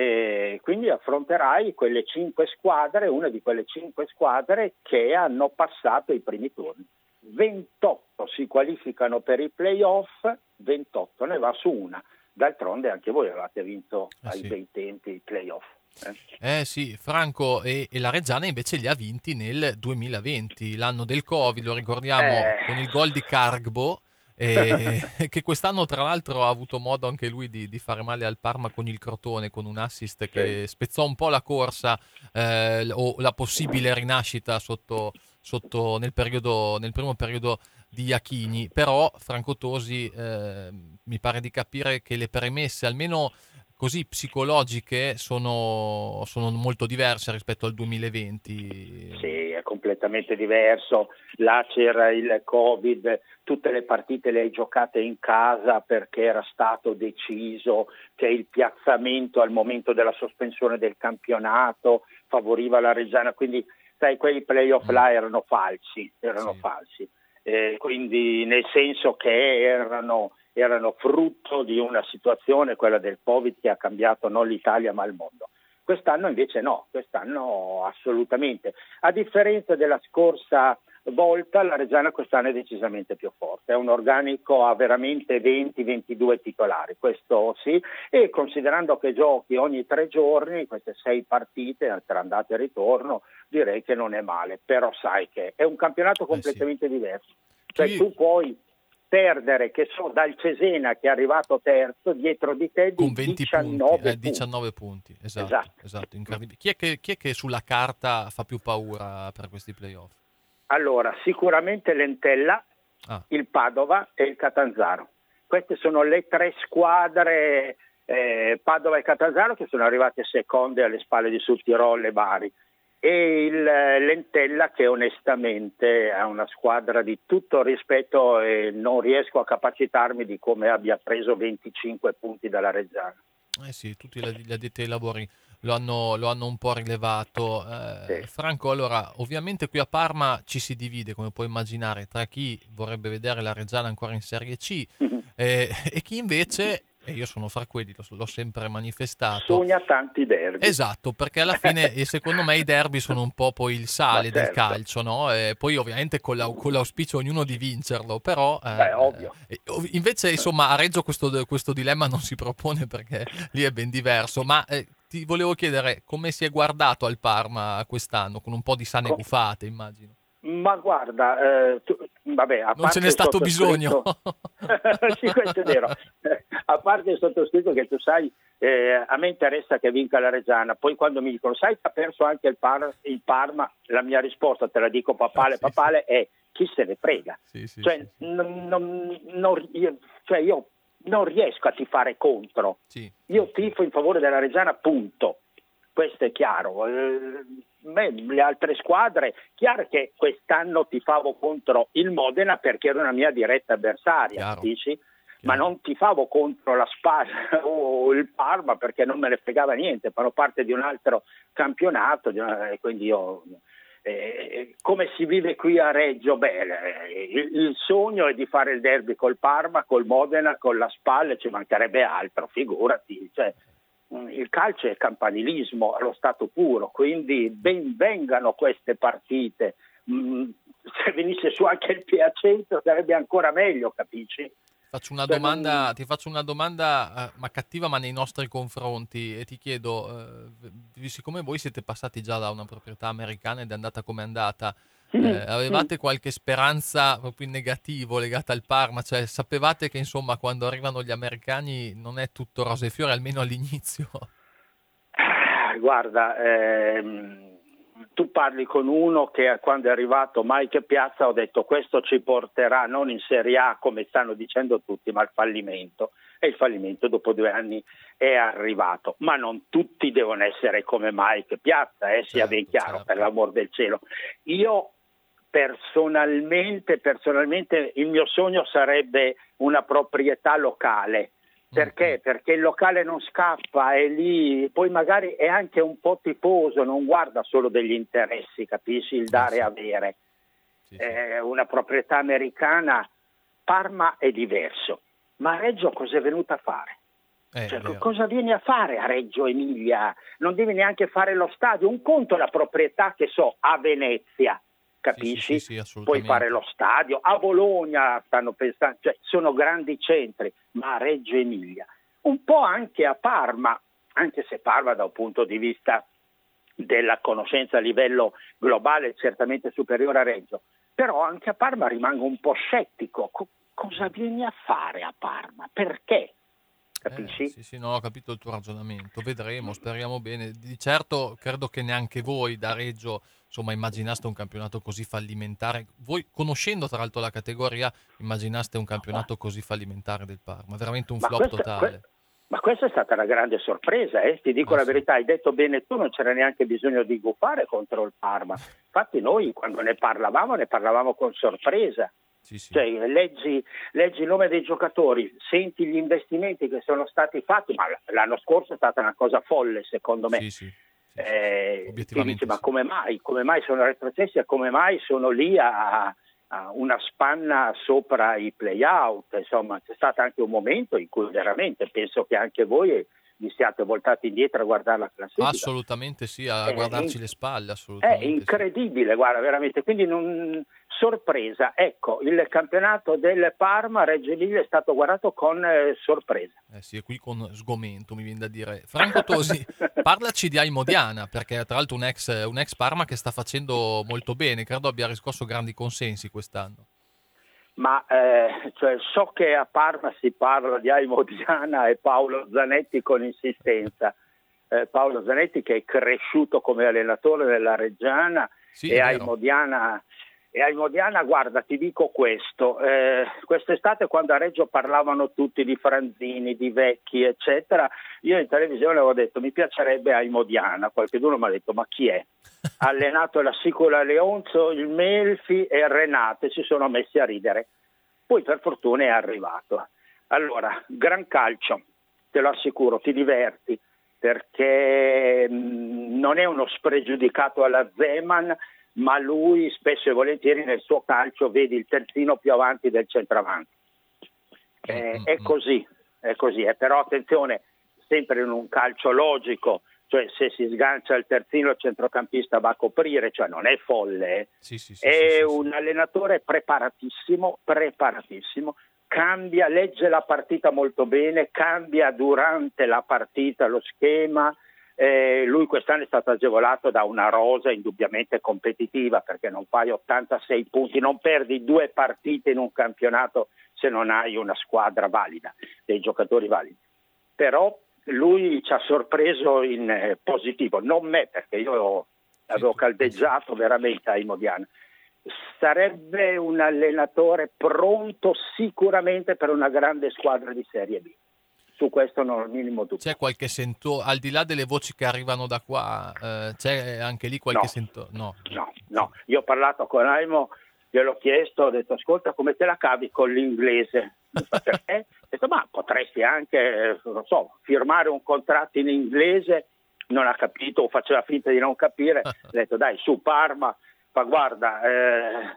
E quindi affronterai quelle cinque squadre, una di quelle cinque squadre che hanno passato i primi turni. ventotto si qualificano per i playoff, ventotto ne va su una. D'altronde anche voi avevate vinto eh ai sì. bei tempi i playoff. Eh? eh sì, Franco, e, e la Reggiana invece li ha vinti nel duemilaventi, l'anno del Covid, lo ricordiamo, eh. con il gol di Cargbo. E che quest'anno tra l'altro ha avuto modo anche lui di, di fare male al Parma con il Crotone, con un assist che sì. spezzò un po' la corsa eh, o la possibile rinascita sotto, sotto nel, periodo, nel primo periodo di Iachini, però Franco Tosi eh, mi pare di capire che le premesse, almeno così psicologiche, sono, sono molto diverse rispetto al duemilaventi. Sì, è completamente diverso. Là c'era il Covid, tutte le partite le hai giocate in casa perché era stato deciso che il piazzamento al momento della sospensione del campionato favoriva la Reggiana, quindi sai, quei playoff là erano falsi, erano sì. falsi. Eh, quindi nel senso che erano erano frutto di una situazione, quella del Covid, che ha cambiato non l'Italia ma il mondo. Quest'anno invece no, quest'anno assolutamente. A differenza della scorsa volta, la Reggiana quest'anno è decisamente più forte, è un organico a veramente venti ventidue titolari, questo sì, e considerando che giochi ogni tre giorni, queste sei partite, tra andata e ritorno, direi che non è male, però sai che è un campionato completamente eh sì. diverso, cioè sì. tu puoi perdere, che so, dal Cesena che è arrivato terzo, dietro di te di con venti diciannove punti, eh, diciannove punti. Esatto, esatto. esatto incredibile. Chi è, che, chi è che sulla carta fa più paura per questi playoff? Allora, sicuramente l'Entella, ah. il Padova e il Catanzaro. Queste sono le tre squadre, eh, Padova e Catanzaro, che sono arrivate seconde alle spalle di Südtirol e Bari, e il l'Entella, che onestamente è una squadra di tutto rispetto e non riesco a capacitarmi di come abbia preso venticinque punti dalla Reggiana. Eh sì, tutti gli addetti ai lavori lo hanno, lo hanno un po' rilevato. Eh, sì. Franco, allora, ovviamente qui a Parma ci si divide, come puoi immaginare, tra chi vorrebbe vedere la Reggiana ancora in Serie C mm-hmm. eh, e chi invece... e io sono fra quelli, l'ho sempre manifestato. Sogna tanti derby. Esatto, perché alla fine secondo me i derby sono un po' poi il sale certo. del calcio, no? E poi ovviamente con, la, con l'auspicio ognuno di vincerlo, però... Eh, Beh, ovvio. Eh, invece, insomma, a Reggio questo, questo dilemma non si propone perché lì è ben diverso, ma eh, ti volevo chiedere come si è guardato al Parma quest'anno, con un po' di sane gufate, immagino. Ma guarda, eh, tu, vabbè, a non ce n'è stato bisogno. Sì, questo è vero. A parte il sottoscritto, che tu sai, eh, a me interessa che vinca la Reggiana. Poi quando mi dicono, sai che ha perso anche il, Par- il Parma, la mia risposta, te la dico papale, ah, sì, papale, sì. è chi se ne frega. Sì, sì, cioè, sì. Non, non, non, io, cioè io non riesco a tifare contro. Sì. Io tifo in favore della Reggiana, punto. Questo è chiaro. Eh, beh, le altre squadre, chiaro che quest'anno tifavo contro il Modena perché era una mia diretta avversaria, dici? Ma non tifavo contro la Spal o il Parma perché non me ne fregava niente, fanno parte di un altro campionato, di una, quindi io... Eh, come si vive qui a Reggio? Beh, il, il sogno è di fare il derby col Parma, col Modena, con la Spal, ci mancherebbe altro, figurati, cioè... Il calcio è campanilismo allo stato puro, quindi ben vengano queste partite. Se venisse su anche il Piacenza sarebbe ancora meglio, capisci? Faccio una domanda, non... Ti faccio una domanda, ma cattiva, ma nei nostri confronti, e ti chiedo, eh, siccome voi siete passati già da una proprietà americana ed è andata come è andata, Eh, avevate qualche speranza proprio in negativo legata al Parma? Cioè sapevate che insomma quando arrivano gli americani non è tutto rose e fiori, almeno all'inizio? Guarda, ehm, tu parli con uno che quando è arrivato Mike Piazza ho detto questo ci porterà non in Serie A come stanno dicendo tutti, ma al fallimento, e il fallimento dopo due anni è arrivato, ma non tutti devono essere come Mike Piazza, eh, sia certo, ben chiaro, certo. Per l'amor del cielo. Io Personalmente, personalmente il mio sogno sarebbe una proprietà locale. Perché? Mm-hmm. Perché il locale non scappa, è lì, poi magari è anche un po' tifoso, non guarda solo degli interessi, capisci? Il dare e avere. Sì, sì. Eh, una proprietà americana, Parma è diverso, ma Reggio cosa è venuta a fare? Eh, cioè, cosa vieni a fare a Reggio Emilia? Non devi neanche fare lo stadio, un conto è la proprietà che so a Venezia. Capisci? Sì, sì, sì, puoi fare lo stadio, a Bologna stanno pensando, cioè sono grandi centri, ma a Reggio Emilia, un po' anche a Parma, anche se Parma da un punto di vista della conoscenza a livello globale è certamente superiore a Reggio, però anche a Parma rimango un po' scettico. Co- cosa vieni a fare a Parma? Perché? Capisci? Eh, sì, sì, no, ho capito il tuo ragionamento, vedremo, speriamo bene. Di certo credo che neanche voi da Reggio insomma immaginaste un campionato così fallimentare. Voi, conoscendo tra l'altro la categoria, immaginaste un campionato così fallimentare del Parma, veramente un Ma flop questo, totale. Que- ma questa è stata una grande sorpresa, eh? Ti dico Ah, la sì. verità, hai detto bene tu, non c'era neanche bisogno di gufare contro il Parma. Infatti noi quando ne parlavamo, ne parlavamo con sorpresa. Sì, sì. Cioè, leggi, leggi il nome dei giocatori, senti gli investimenti che sono stati fatti, ma l'anno scorso è stata una cosa folle secondo me. Sì, sì. Eh, ti Obiettivamente dici, ma sì. come mai? Come mai sono retrocessi e come mai sono lì a, a una spanna sopra i play-out? Insomma, c'è stato anche un momento in cui veramente penso che anche voi vi siate voltati indietro a guardare la classifica. Assolutamente sì, a Eh, guardarci in- le spalle, È assolutamente. incredibile, guarda, veramente. Quindi non... sorpresa. Ecco, il campionato del Parma Reggio Emilia è stato guardato con eh, sorpresa. Eh sì, e qui con sgomento mi viene da dire. Franco Tosi, parlaci di Aimodiana, perché tra l'altro un ex, un ex Parma che sta facendo molto bene, credo abbia riscosso grandi consensi quest'anno. Ma eh, cioè, so che a Parma si parla di Aimodiana e Paolo Zanetti con insistenza. Eh, Paolo Zanetti che è cresciuto come allenatore della Reggiana Sì, e è vero. Aimodiana, e Aimodiana, guarda, ti dico questo, eh, quest'estate quando a Reggio parlavano tutti di Franzini, di Vecchi, eccetera, io in televisione avevo detto mi piacerebbe Aimodiana, qualcuno mi ha detto ma chi è? Ha allenato la Sicola Leonzo, il Melfi e il Renato e si sono messi a ridere. Poi per fortuna è arrivato. Allora, gran calcio, te lo assicuro, ti diverti, perché mh, non è uno spregiudicato alla Zeman, ma lui spesso e volentieri nel suo calcio vedi il terzino più avanti del centravanti. Eh, è così, è così, eh, però attenzione, sempre in un calcio logico, cioè se si sgancia il terzino il centrocampista va a coprire, cioè non è folle, eh. Sì, sì, sì, è sì, sì, un allenatore preparatissimo, preparatissimo, cambia, legge la partita molto bene, cambia durante la partita lo schema. Eh, lui quest'anno è stato agevolato da una rosa indubbiamente competitiva, perché non fai ottantasei punti, non perdi due partite in un campionato se non hai una squadra valida, dei giocatori validi. Però lui ci ha sorpreso in eh, positivo, non me, perché io avevo caldeggiato veramente a Aimodiana. Sarebbe un allenatore pronto sicuramente per una grande squadra di Serie B. Su questo non ho il minimo dubbio. C'è qualche sento, al di là delle voci che arrivano da qua, eh, c'è anche lì qualche No. sento? No. No, no, io ho parlato con Aimo, gliel'ho chiesto, ho detto ascolta come te la cavi con l'inglese? Perché? Ho detto ma potresti anche, non so, firmare un contratto in inglese, non ha capito o faceva finta di non capire, ho detto dai su Parma, ma guarda, eh,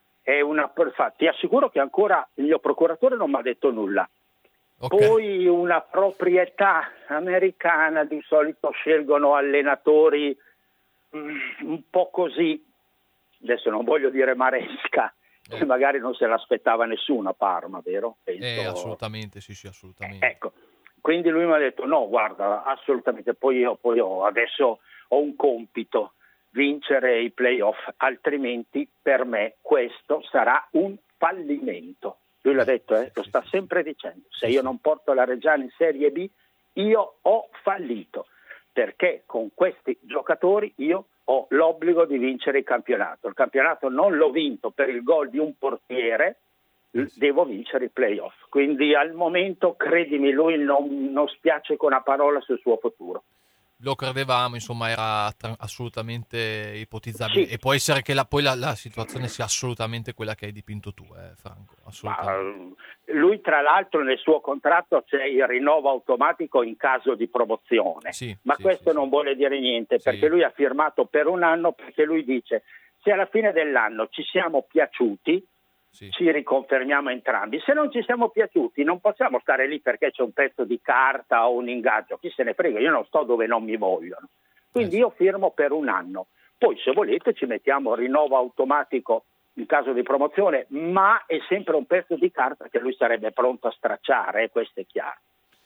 è una, ti assicuro che ancora il mio procuratore non mi ha detto nulla. Okay. Poi una proprietà americana, di solito scelgono allenatori mm, un po' così, adesso non voglio dire maresca, eh. magari non se l'aspettava nessuno a Parma, vero? Penso... Eh, assolutamente, sì, sì, assolutamente. Eh, ecco, quindi lui mi ha detto no, guarda, assolutamente, poi io, poi io adesso ho un compito, vincere i playoff, altrimenti per me questo sarà un fallimento. Lui l'ha detto, eh, lo sta sempre dicendo, se io non porto la Reggiana in Serie B io ho fallito, perché con questi giocatori io ho l'obbligo di vincere il campionato. Il campionato non l'ho vinto per il gol di un portiere, devo vincere i playoff. Quindi al momento, credimi, lui non, non spiace con una parola sul suo futuro. Lo credevamo, insomma, era tra- assolutamente ipotizzabile. Sì. E può essere che la, poi la, la situazione sia assolutamente quella che hai dipinto tu, eh, Franco. Assolutamente. Ma, lui, tra l'altro, nel suo contratto c'è il rinnovo automatico in caso di promozione. Sì, Ma sì, questo sì, non sì. vuole dire niente, Sì. perché lui ha firmato per un anno, perché lui dice se alla fine dell'anno ci siamo piaciuti, Sì. ci riconfermiamo entrambi. Se non ci siamo piaciuti non possiamo stare lì perché c'è un pezzo di carta o un ingaggio, chi se ne frega, io non sto dove non mi vogliono, quindi io firmo per un anno, poi se volete ci mettiamo rinnovo automatico in caso di promozione, ma è sempre un pezzo di carta che lui sarebbe pronto a stracciare, eh, questo è chiaro.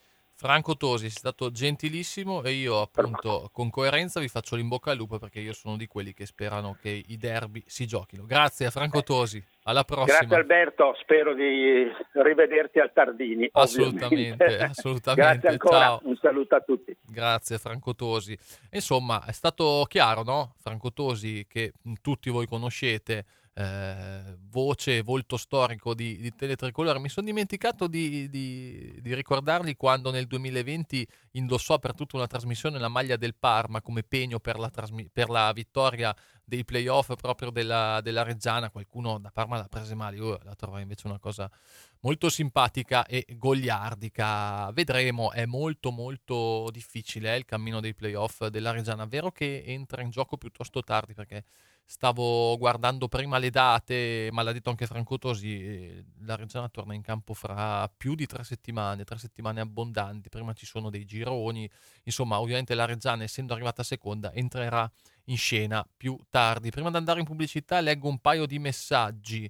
Franco Tosi, sei stato gentilissimo e io appunto con coerenza vi faccio l'in bocca al lupo, perché io sono di quelli che sperano che i derby si giochino. Grazie a Franco Tosi, alla prossima. Grazie Alberto, spero di rivederti al Tardini. Assolutamente, ovviamente. assolutamente. Grazie ancora, Ciao. un saluto a tutti. Grazie Franco Tosi. Insomma, è stato chiaro, no? Franco Tosi, che tutti voi conoscete, eh, voce, volto storico di, di Teletricolore. Mi sono dimenticato di, di, di ricordargli quando nel duemilaventi indossò per tutta una trasmissione la maglia del Parma come pegno per la, trasmi- per la vittoria dei playoff proprio della, della Reggiana. Qualcuno da Parma l'ha presa male, io la trovo invece una cosa molto simpatica e goliardica. Vedremo, è molto molto difficile eh, il cammino dei playoff della Reggiana. Vero che entra in gioco piuttosto tardi, perché stavo guardando prima le date, ma l'ha detto anche Franco Tosi, la Reggiana torna in campo fra più di tre settimane, tre settimane abbondanti, prima ci sono dei gironi, insomma ovviamente la Reggiana, essendo arrivata seconda, entrerà in scena più tardi. Prima di andare in pubblicità leggo un paio di messaggi.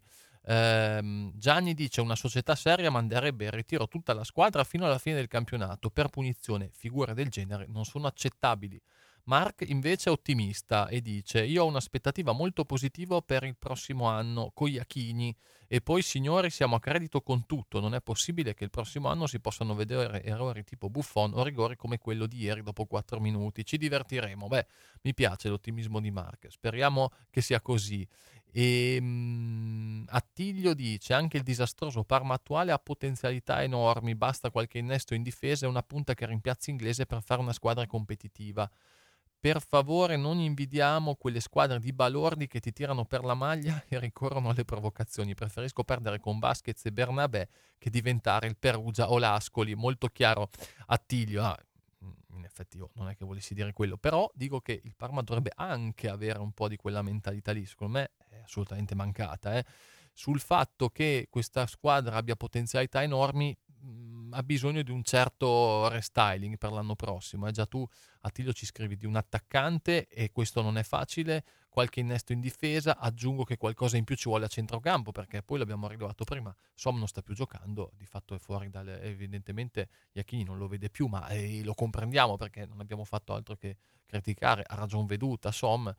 Eh, Gianni dice: una società seria manderebbe in ritiro tutta la squadra fino alla fine del campionato per punizione, figure del genere non sono accettabili. Mark invece è ottimista e dice: io ho un'aspettativa molto positiva per il prossimo anno con Iachini, e poi signori siamo a credito con tutto, non è possibile che il prossimo anno si possano vedere errori tipo Buffon o rigori come quello di ieri dopo quattro minuti, ci divertiremo. Beh, mi piace l'ottimismo di Mark, speriamo che sia così. E um, Attilio dice: anche il disastroso Parma attuale ha potenzialità enormi, basta qualche innesto in difesa e una punta che rimpiazzi Inglese per fare una squadra competitiva. Per favore non invidiamo quelle squadre di balordi che ti tirano per la maglia e ricorrono alle provocazioni. Preferisco perdere con Vasquez e Bernabé che diventare il Perugia o l'Ascoli. Molto chiaro Attilio. Ah, in effetti io non è che volessi dire quello, però dico che il Parma dovrebbe anche avere un po' di quella mentalità lì, secondo me è assolutamente mancata. Eh. Sul fatto che questa squadra abbia potenzialità enormi, ha bisogno di un certo restyling per l'anno prossimo. Eh già tu, Attilio, ci scrivi di un attaccante e questo non è facile, qualche innesto in difesa, aggiungo che qualcosa in più ci vuole a centrocampo, perché poi l'abbiamo rilevato prima, Som non sta più giocando, di fatto è fuori dalle, evidentemente Iachini non lo vede più, ma eh, lo comprendiamo perché non abbiamo fatto altro che criticare a ragion veduta Som.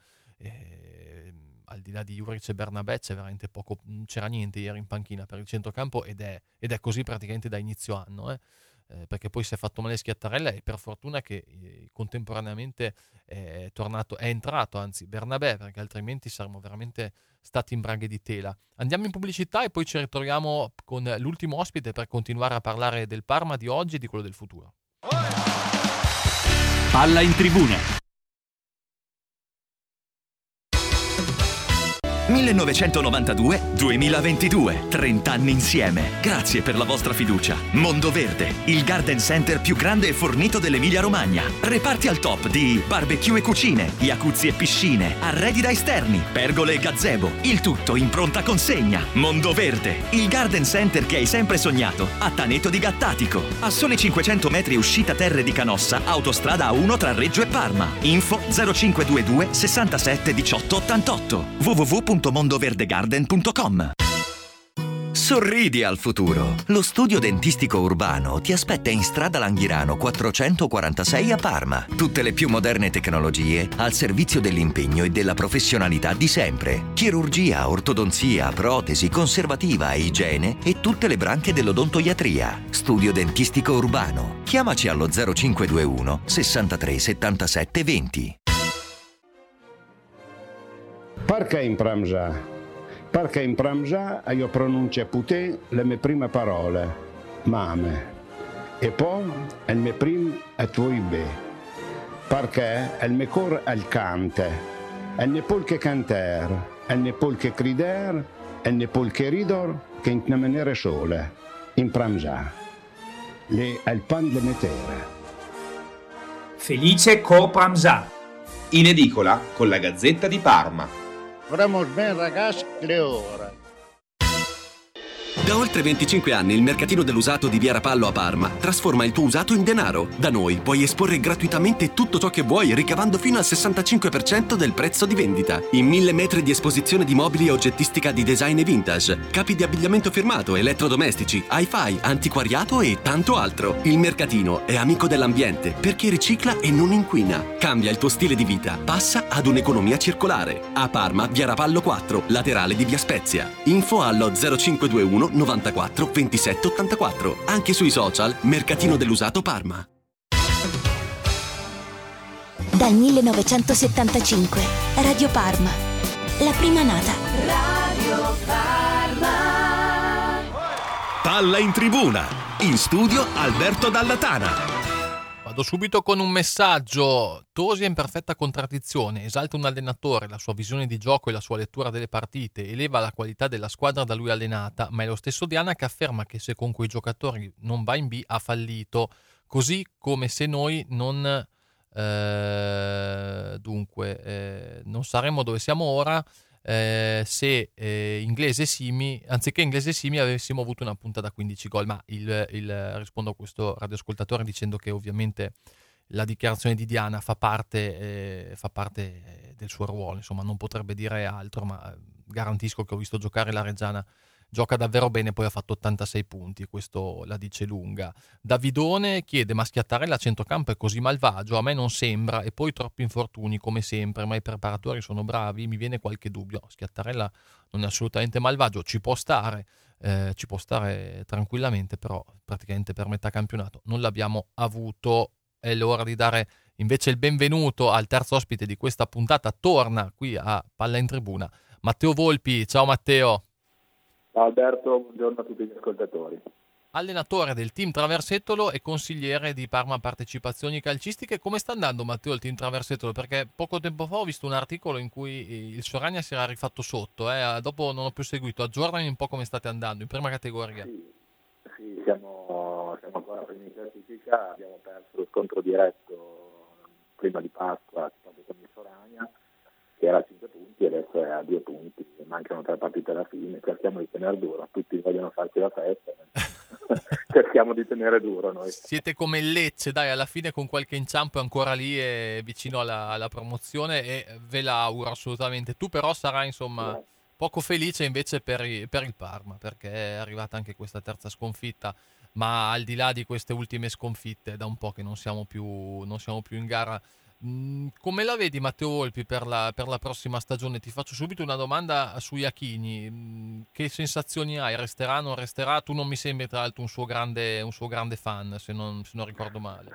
Eh, al di là di Juric e Bernabé c'è veramente poco, non c'era niente ieri in panchina per il centrocampo ed è, ed è così praticamente da inizio anno, eh? Eh, perché poi si è fatto male Schiattarella e per fortuna che eh, contemporaneamente è tornato, è entrato anzi Bernabé, perché altrimenti saremmo veramente stati in braghe di tela. Andiamo in pubblicità e poi ci ritroviamo con l'ultimo ospite per continuare a parlare del Parma di oggi e di quello del futuro. Palla in tribuna. millenovecentonovantadue duemilaventidue, trenta anni insieme. Grazie per la vostra fiducia. Mondoverde, il garden center più grande e fornito dell'Emilia Romagna. Reparti al top di barbecue e cucine, jacuzzi e piscine, arredi da esterni, pergole e gazebo. Il tutto in pronta consegna. Mondoverde, il garden center che hai sempre sognato, a Taneto di Gattatico. A soli cinquecento metri uscita Terre di Canossa, autostrada A uno tra Reggio e Parma. Info zero cinque due due sessantasette diciotto ottantotto. w w w punto mondoverdegarden punto com. Sorridi al futuro. Lo studio dentistico urbano ti aspetta in strada Langhirano quattrocentoquarantasei a Parma. Tutte le più moderne tecnologie al servizio dell'impegno e della professionalità di sempre. Chirurgia, ortodonzia, protesi, conservativa e igiene e tutte le branche dell'odontoiatria. Studio dentistico urbano. Chiamaci allo zero cinque due uno sessantatré settantasette venti. Perché in Pramjà? Perché in Pramjà io pronuncio putè le mie prime parole, mame, e poi il mio primo è tuoi be, perché il mio cuore è il cante, il ne pol che canter, il ne pol che crider, il ne pol che ridor, che in una maniera sole, in Pramjà. Le è il pan de metere. Felice co Pramjà. In edicola con la Gazzetta di Parma. Vamos bene ragazzi, le ore. Da oltre venticinque anni il mercatino dell'usato di Via Rapallo a Parma trasforma il tuo usato in denaro. Da noi puoi esporre gratuitamente tutto ciò che vuoi, ricavando fino al sessantacinque per cento del prezzo di vendita. In mille metri di esposizione di mobili e oggettistica di design e vintage, capi di abbigliamento firmato, elettrodomestici, hi-fi, antiquariato e tanto altro. Il mercatino è amico dell'ambiente perché ricicla e non inquina. Cambia il tuo stile di vita, passa ad un'economia circolare. A Parma, Via Rapallo quattro, laterale di Via Spezia. Info allo zero cinque due uno novantaquattro ventisette ottantaquattro. Anche sui social Mercatino dell'Usato Parma. Dal millenovecentosettantacinque Radio Parma, la prima nata. Radio Parma. Palla in tribuna. In studio Alberto Dallatana. Vado subito con un messaggio. Tosi è in perfetta contraddizione, esalta un allenatore, la sua visione di gioco e la sua lettura delle partite, eleva la qualità della squadra da lui allenata, ma è lo stesso Diana che afferma che se con quei giocatori non va in B ha fallito, così come se noi non eh, dunque eh, non saremmo dove siamo ora eh, se eh, Inglese Simi, anziché Inglese Simi avessimo avuto una punta da quindici gol. Ma il, il, rispondo a questo radioascoltatore dicendo che ovviamente la dichiarazione di Diana fa parte, eh, fa parte del suo ruolo, insomma non potrebbe dire altro, ma garantisco che ho visto giocare la Reggiana, gioca davvero bene, poi ha fatto ottantasei punti, questo la dice lunga. Davidone chiede: ma Schiattarella a centrocampo è così malvagio? A me non sembra, e poi troppi infortuni come sempre, ma i preparatori sono bravi, mi viene qualche dubbio. Schiattarella non è assolutamente malvagio, ci può stare, eh, ci può stare tranquillamente, però praticamente per metà campionato non l'abbiamo avuto. È l'ora di dare invece il benvenuto al terzo ospite di questa puntata, torna qui a Palla in Tribuna, Matteo Volpi. Ciao Matteo. Ciao Alberto, buongiorno a tutti gli ascoltatori. Allenatore del team Traversettolo e consigliere di Parma Partecipazioni Calcistiche. Come sta andando Matteo il team Traversettolo? Perché poco tempo fa ho visto un articolo in cui il Soragna si era rifatto sotto, eh? Dopo non ho più seguito. Aggiornami un po' come state andando in prima categoria. Sì, sì siamo, siamo ancora primi in classifica, abbiamo perso lo scontro diretto prima di Pasqua proprio con il Soragna, che era a cinque punti, adesso è a due punti, mancano tre partite alla fine, cerchiamo di tenere duro, tutti vogliono farci la festa, cerchiamo di tenere duro noi. Siete come il Lecce, dai, alla fine con qualche inciampo è ancora lì e vicino alla, alla promozione, e ve la auguro assolutamente. Tu però sarai insomma eh. poco felice invece per, i, per il Parma, perché è arrivata anche questa terza sconfitta, ma al di là di queste ultime sconfitte da un po' che non siamo più, non siamo più in gara. Come la vedi Matteo Volpi per la, per la prossima stagione? Ti faccio subito una domanda su Iachini. Che sensazioni hai? Resterà, non resterà? Tu non mi sembri tra l'altro un suo grande, un suo grande fan, se non, se non ricordo male.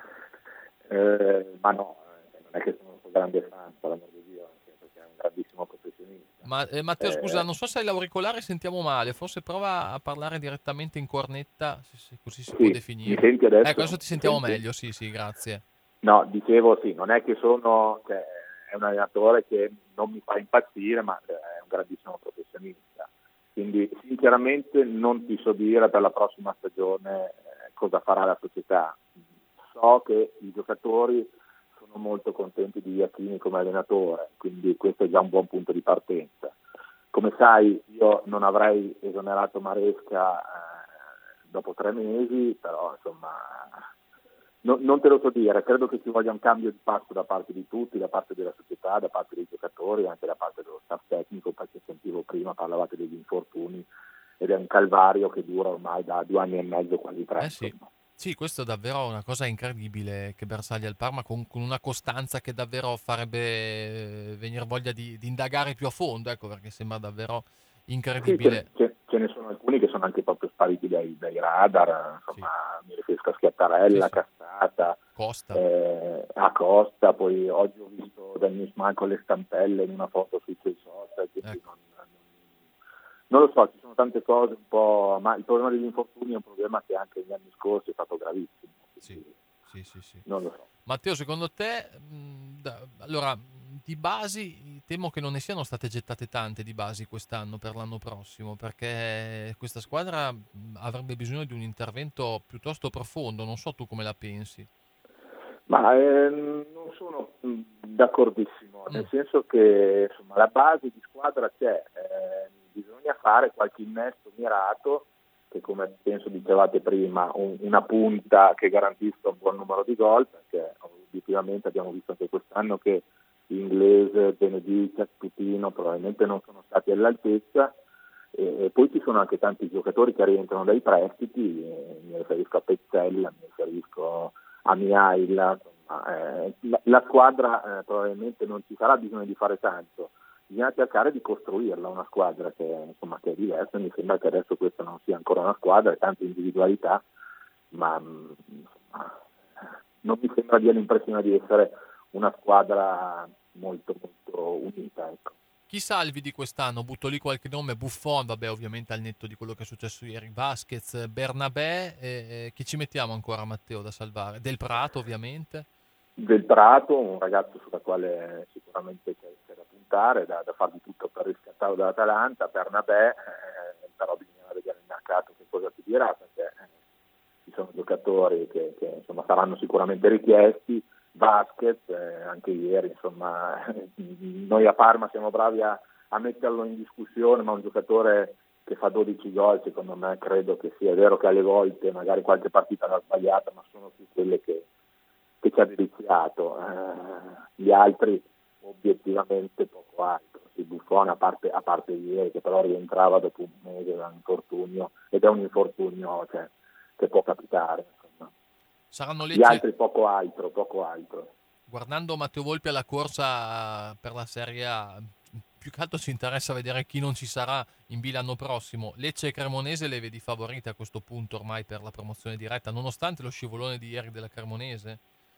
Eh, ma no, non è che sono un suo grande fan, per l'amor di Dio, nel senso che è un grandissimo professionista. Ma eh, Matteo, eh, scusa, non so se hai l'auricolare, sentiamo male, forse prova a parlare direttamente in cornetta, se, se così si sì, può definire. Mi senti adesso? Ecco, adesso ti sentiamo senti? meglio, sì, sì, grazie. No, dicevo sì, non è che sono, cioè, è un allenatore che non mi fa impazzire, ma è un grandissimo professionista. Quindi sinceramente non ti so dire per la prossima stagione eh, cosa farà la società. So che i giocatori sono molto contenti di Iachini come allenatore, quindi questo è già un buon punto di partenza. Come sai, io non avrei esonerato Maresca eh, dopo tre mesi, però insomma... No, non te lo so dire, credo che ci voglia un cambio di passo da parte di tutti, da parte della società, da parte dei giocatori, anche da parte dello staff tecnico, perché sentivo prima, parlavate degli infortuni, ed è un calvario che dura ormai da due anni e mezzo, quasi tre. Eh sì. Sì, questo è davvero una cosa incredibile che bersaglia al Parma con, con una costanza che davvero farebbe venire voglia di, di indagare più a fondo, ecco, perché sembra davvero incredibile. Sì, ce, ce ne sono alcuni che sono anche proprio spariti dai, dai radar, insomma, sì. Mi riferisco a Schiattarella, sì, sì. Cassata, Costa. Eh, a Costa, poi oggi ho visto Dennis Mann con le stampelle in una foto sui suoi social, ecco. non, non, non lo so, ci sono tante cose un po', ma il problema degli infortuni è un problema che anche negli anni scorsi è stato gravissimo. Sì, sì, sì, sì. Non lo so. Matteo, secondo te, mh, da, allora, di basi, temo che non ne siano state gettate tante di basi quest'anno per l'anno prossimo, perché questa squadra avrebbe bisogno di un intervento piuttosto profondo, non so tu come la pensi. Ma eh, non sono mh, d'accordissimo, nel mm. senso che insomma, la base di squadra c'è, eh, bisogna fare qualche innesto mirato che come penso dicevate prima, un, una punta che garantisca un buon numero di gol, perché obiettivamente abbiamo visto anche quest'anno che Inglese, Benedict, Tutino probabilmente non sono stati all'altezza, e, e poi ci sono anche tanti giocatori che rientrano dai prestiti, eh, mi riferisco a Pezzella, mi riferisco a Mihail, insomma, eh, la, la squadra eh, probabilmente non ci sarà bisogno di fare tanto, bisogna cercare di costruirla, una squadra che, insomma, che è diversa. Mi sembra che adesso questa non sia ancora una squadra, è tante individualità, ma insomma, non mi sembra dia l'impressione di essere una squadra molto molto unita, ecco. Chi salvi di quest'anno? Butto lì qualche nome: Buffon, vabbè, ovviamente al netto di quello che è successo ieri, Vasquez, Bernabé, e chi ci mettiamo ancora, Matteo, da salvare? Del Prato, ovviamente. Del Prato, un ragazzo sulla quale sicuramente c'è, c'è da puntare, da, da far di tutto per riscattarlo dall'Atalanta. Bernabé, eh, però bisogna vedere il mercato che cosa ti dirà, perché eh, ci sono giocatori che, che insomma saranno sicuramente richiesti. Vasquez, eh, anche ieri, insomma, noi a Parma siamo bravi a, a metterlo in discussione, ma un giocatore che fa dodici gol, secondo me, credo che sia, è vero che alle volte magari qualche partita l'ha sbagliata, ma sono più quelle che, che ci ha deliziato. Eh, gli altri obiettivamente poco altro. Il Buffon, a parte, a parte ieri, che però rientrava dopo un mese da un infortunio, ed è un infortunio che, che può capitare. Saranno Gli altri poco altro, poco altro. Guardando Matteo Volpi alla corsa per la Serie A, più che altro ci interessa vedere chi non ci sarà in B l'anno prossimo. Lecce e Cremonese le vedi favorite a questo punto ormai per la promozione diretta, nonostante lo scivolone di ieri della Cremonese?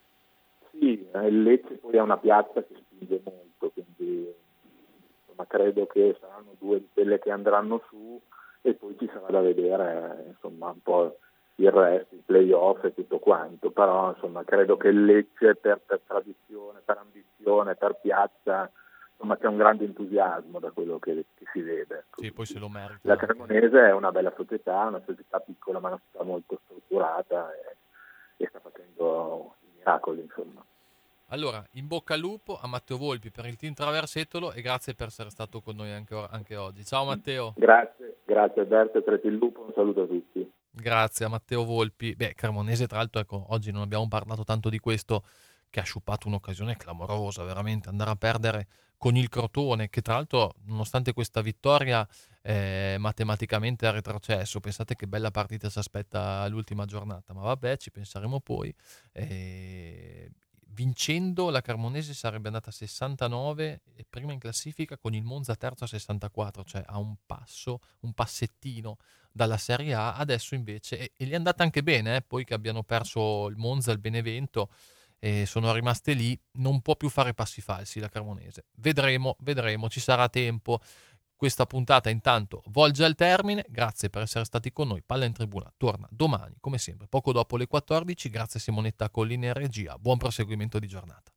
Sì, il Lecce poi è una piazza che spinge molto, quindi insomma, credo che saranno due di quelle che andranno su, e poi ci sarà da vedere insomma un po' il resto, i playoff e tutto quanto, però insomma credo che il Lecce per, per tradizione, per ambizione, per piazza, insomma c'è un grande entusiasmo da quello che, che si vede. Sì, poi se lo merita. La Cremonese è una bella società, una società piccola ma una società molto strutturata, e, e sta facendo miracoli, insomma. Allora, in bocca al lupo a Matteo Volpi per il team Traversetolo, e grazie per essere stato con noi anche, anche oggi. Ciao Matteo. Grazie, grazie Alberto, Treti il Lupo, un saluto a tutti. Grazie a Matteo Volpi. Beh, Cremonese, tra l'altro, ecco, oggi non abbiamo parlato tanto di questo, che ha sciupato un'occasione clamorosa, veramente, andare a perdere con il Crotone, che tra l'altro, nonostante questa vittoria, eh, matematicamente è retrocesso. Pensate che bella partita si aspetta all'ultima giornata, ma vabbè, ci penseremo poi. Eh, vincendo la Cremonese sarebbe andata a sessantanove e prima in classifica, con il Monza terzo a sessantaquattro, cioè a un passo, un passettino dalla Serie A. Adesso invece, e, e gli è andata anche bene, eh, poi che abbiano perso il Monza e il Benevento e sono rimaste lì, non può più fare passi falsi la Cremonese. Vedremo, vedremo, ci sarà tempo. Questa puntata intanto volge al termine, grazie per essere stati con noi. Palla in Tribuna torna domani, come sempre, poco dopo le quattordici. Grazie Simonetta Collina in regia, buon proseguimento di giornata.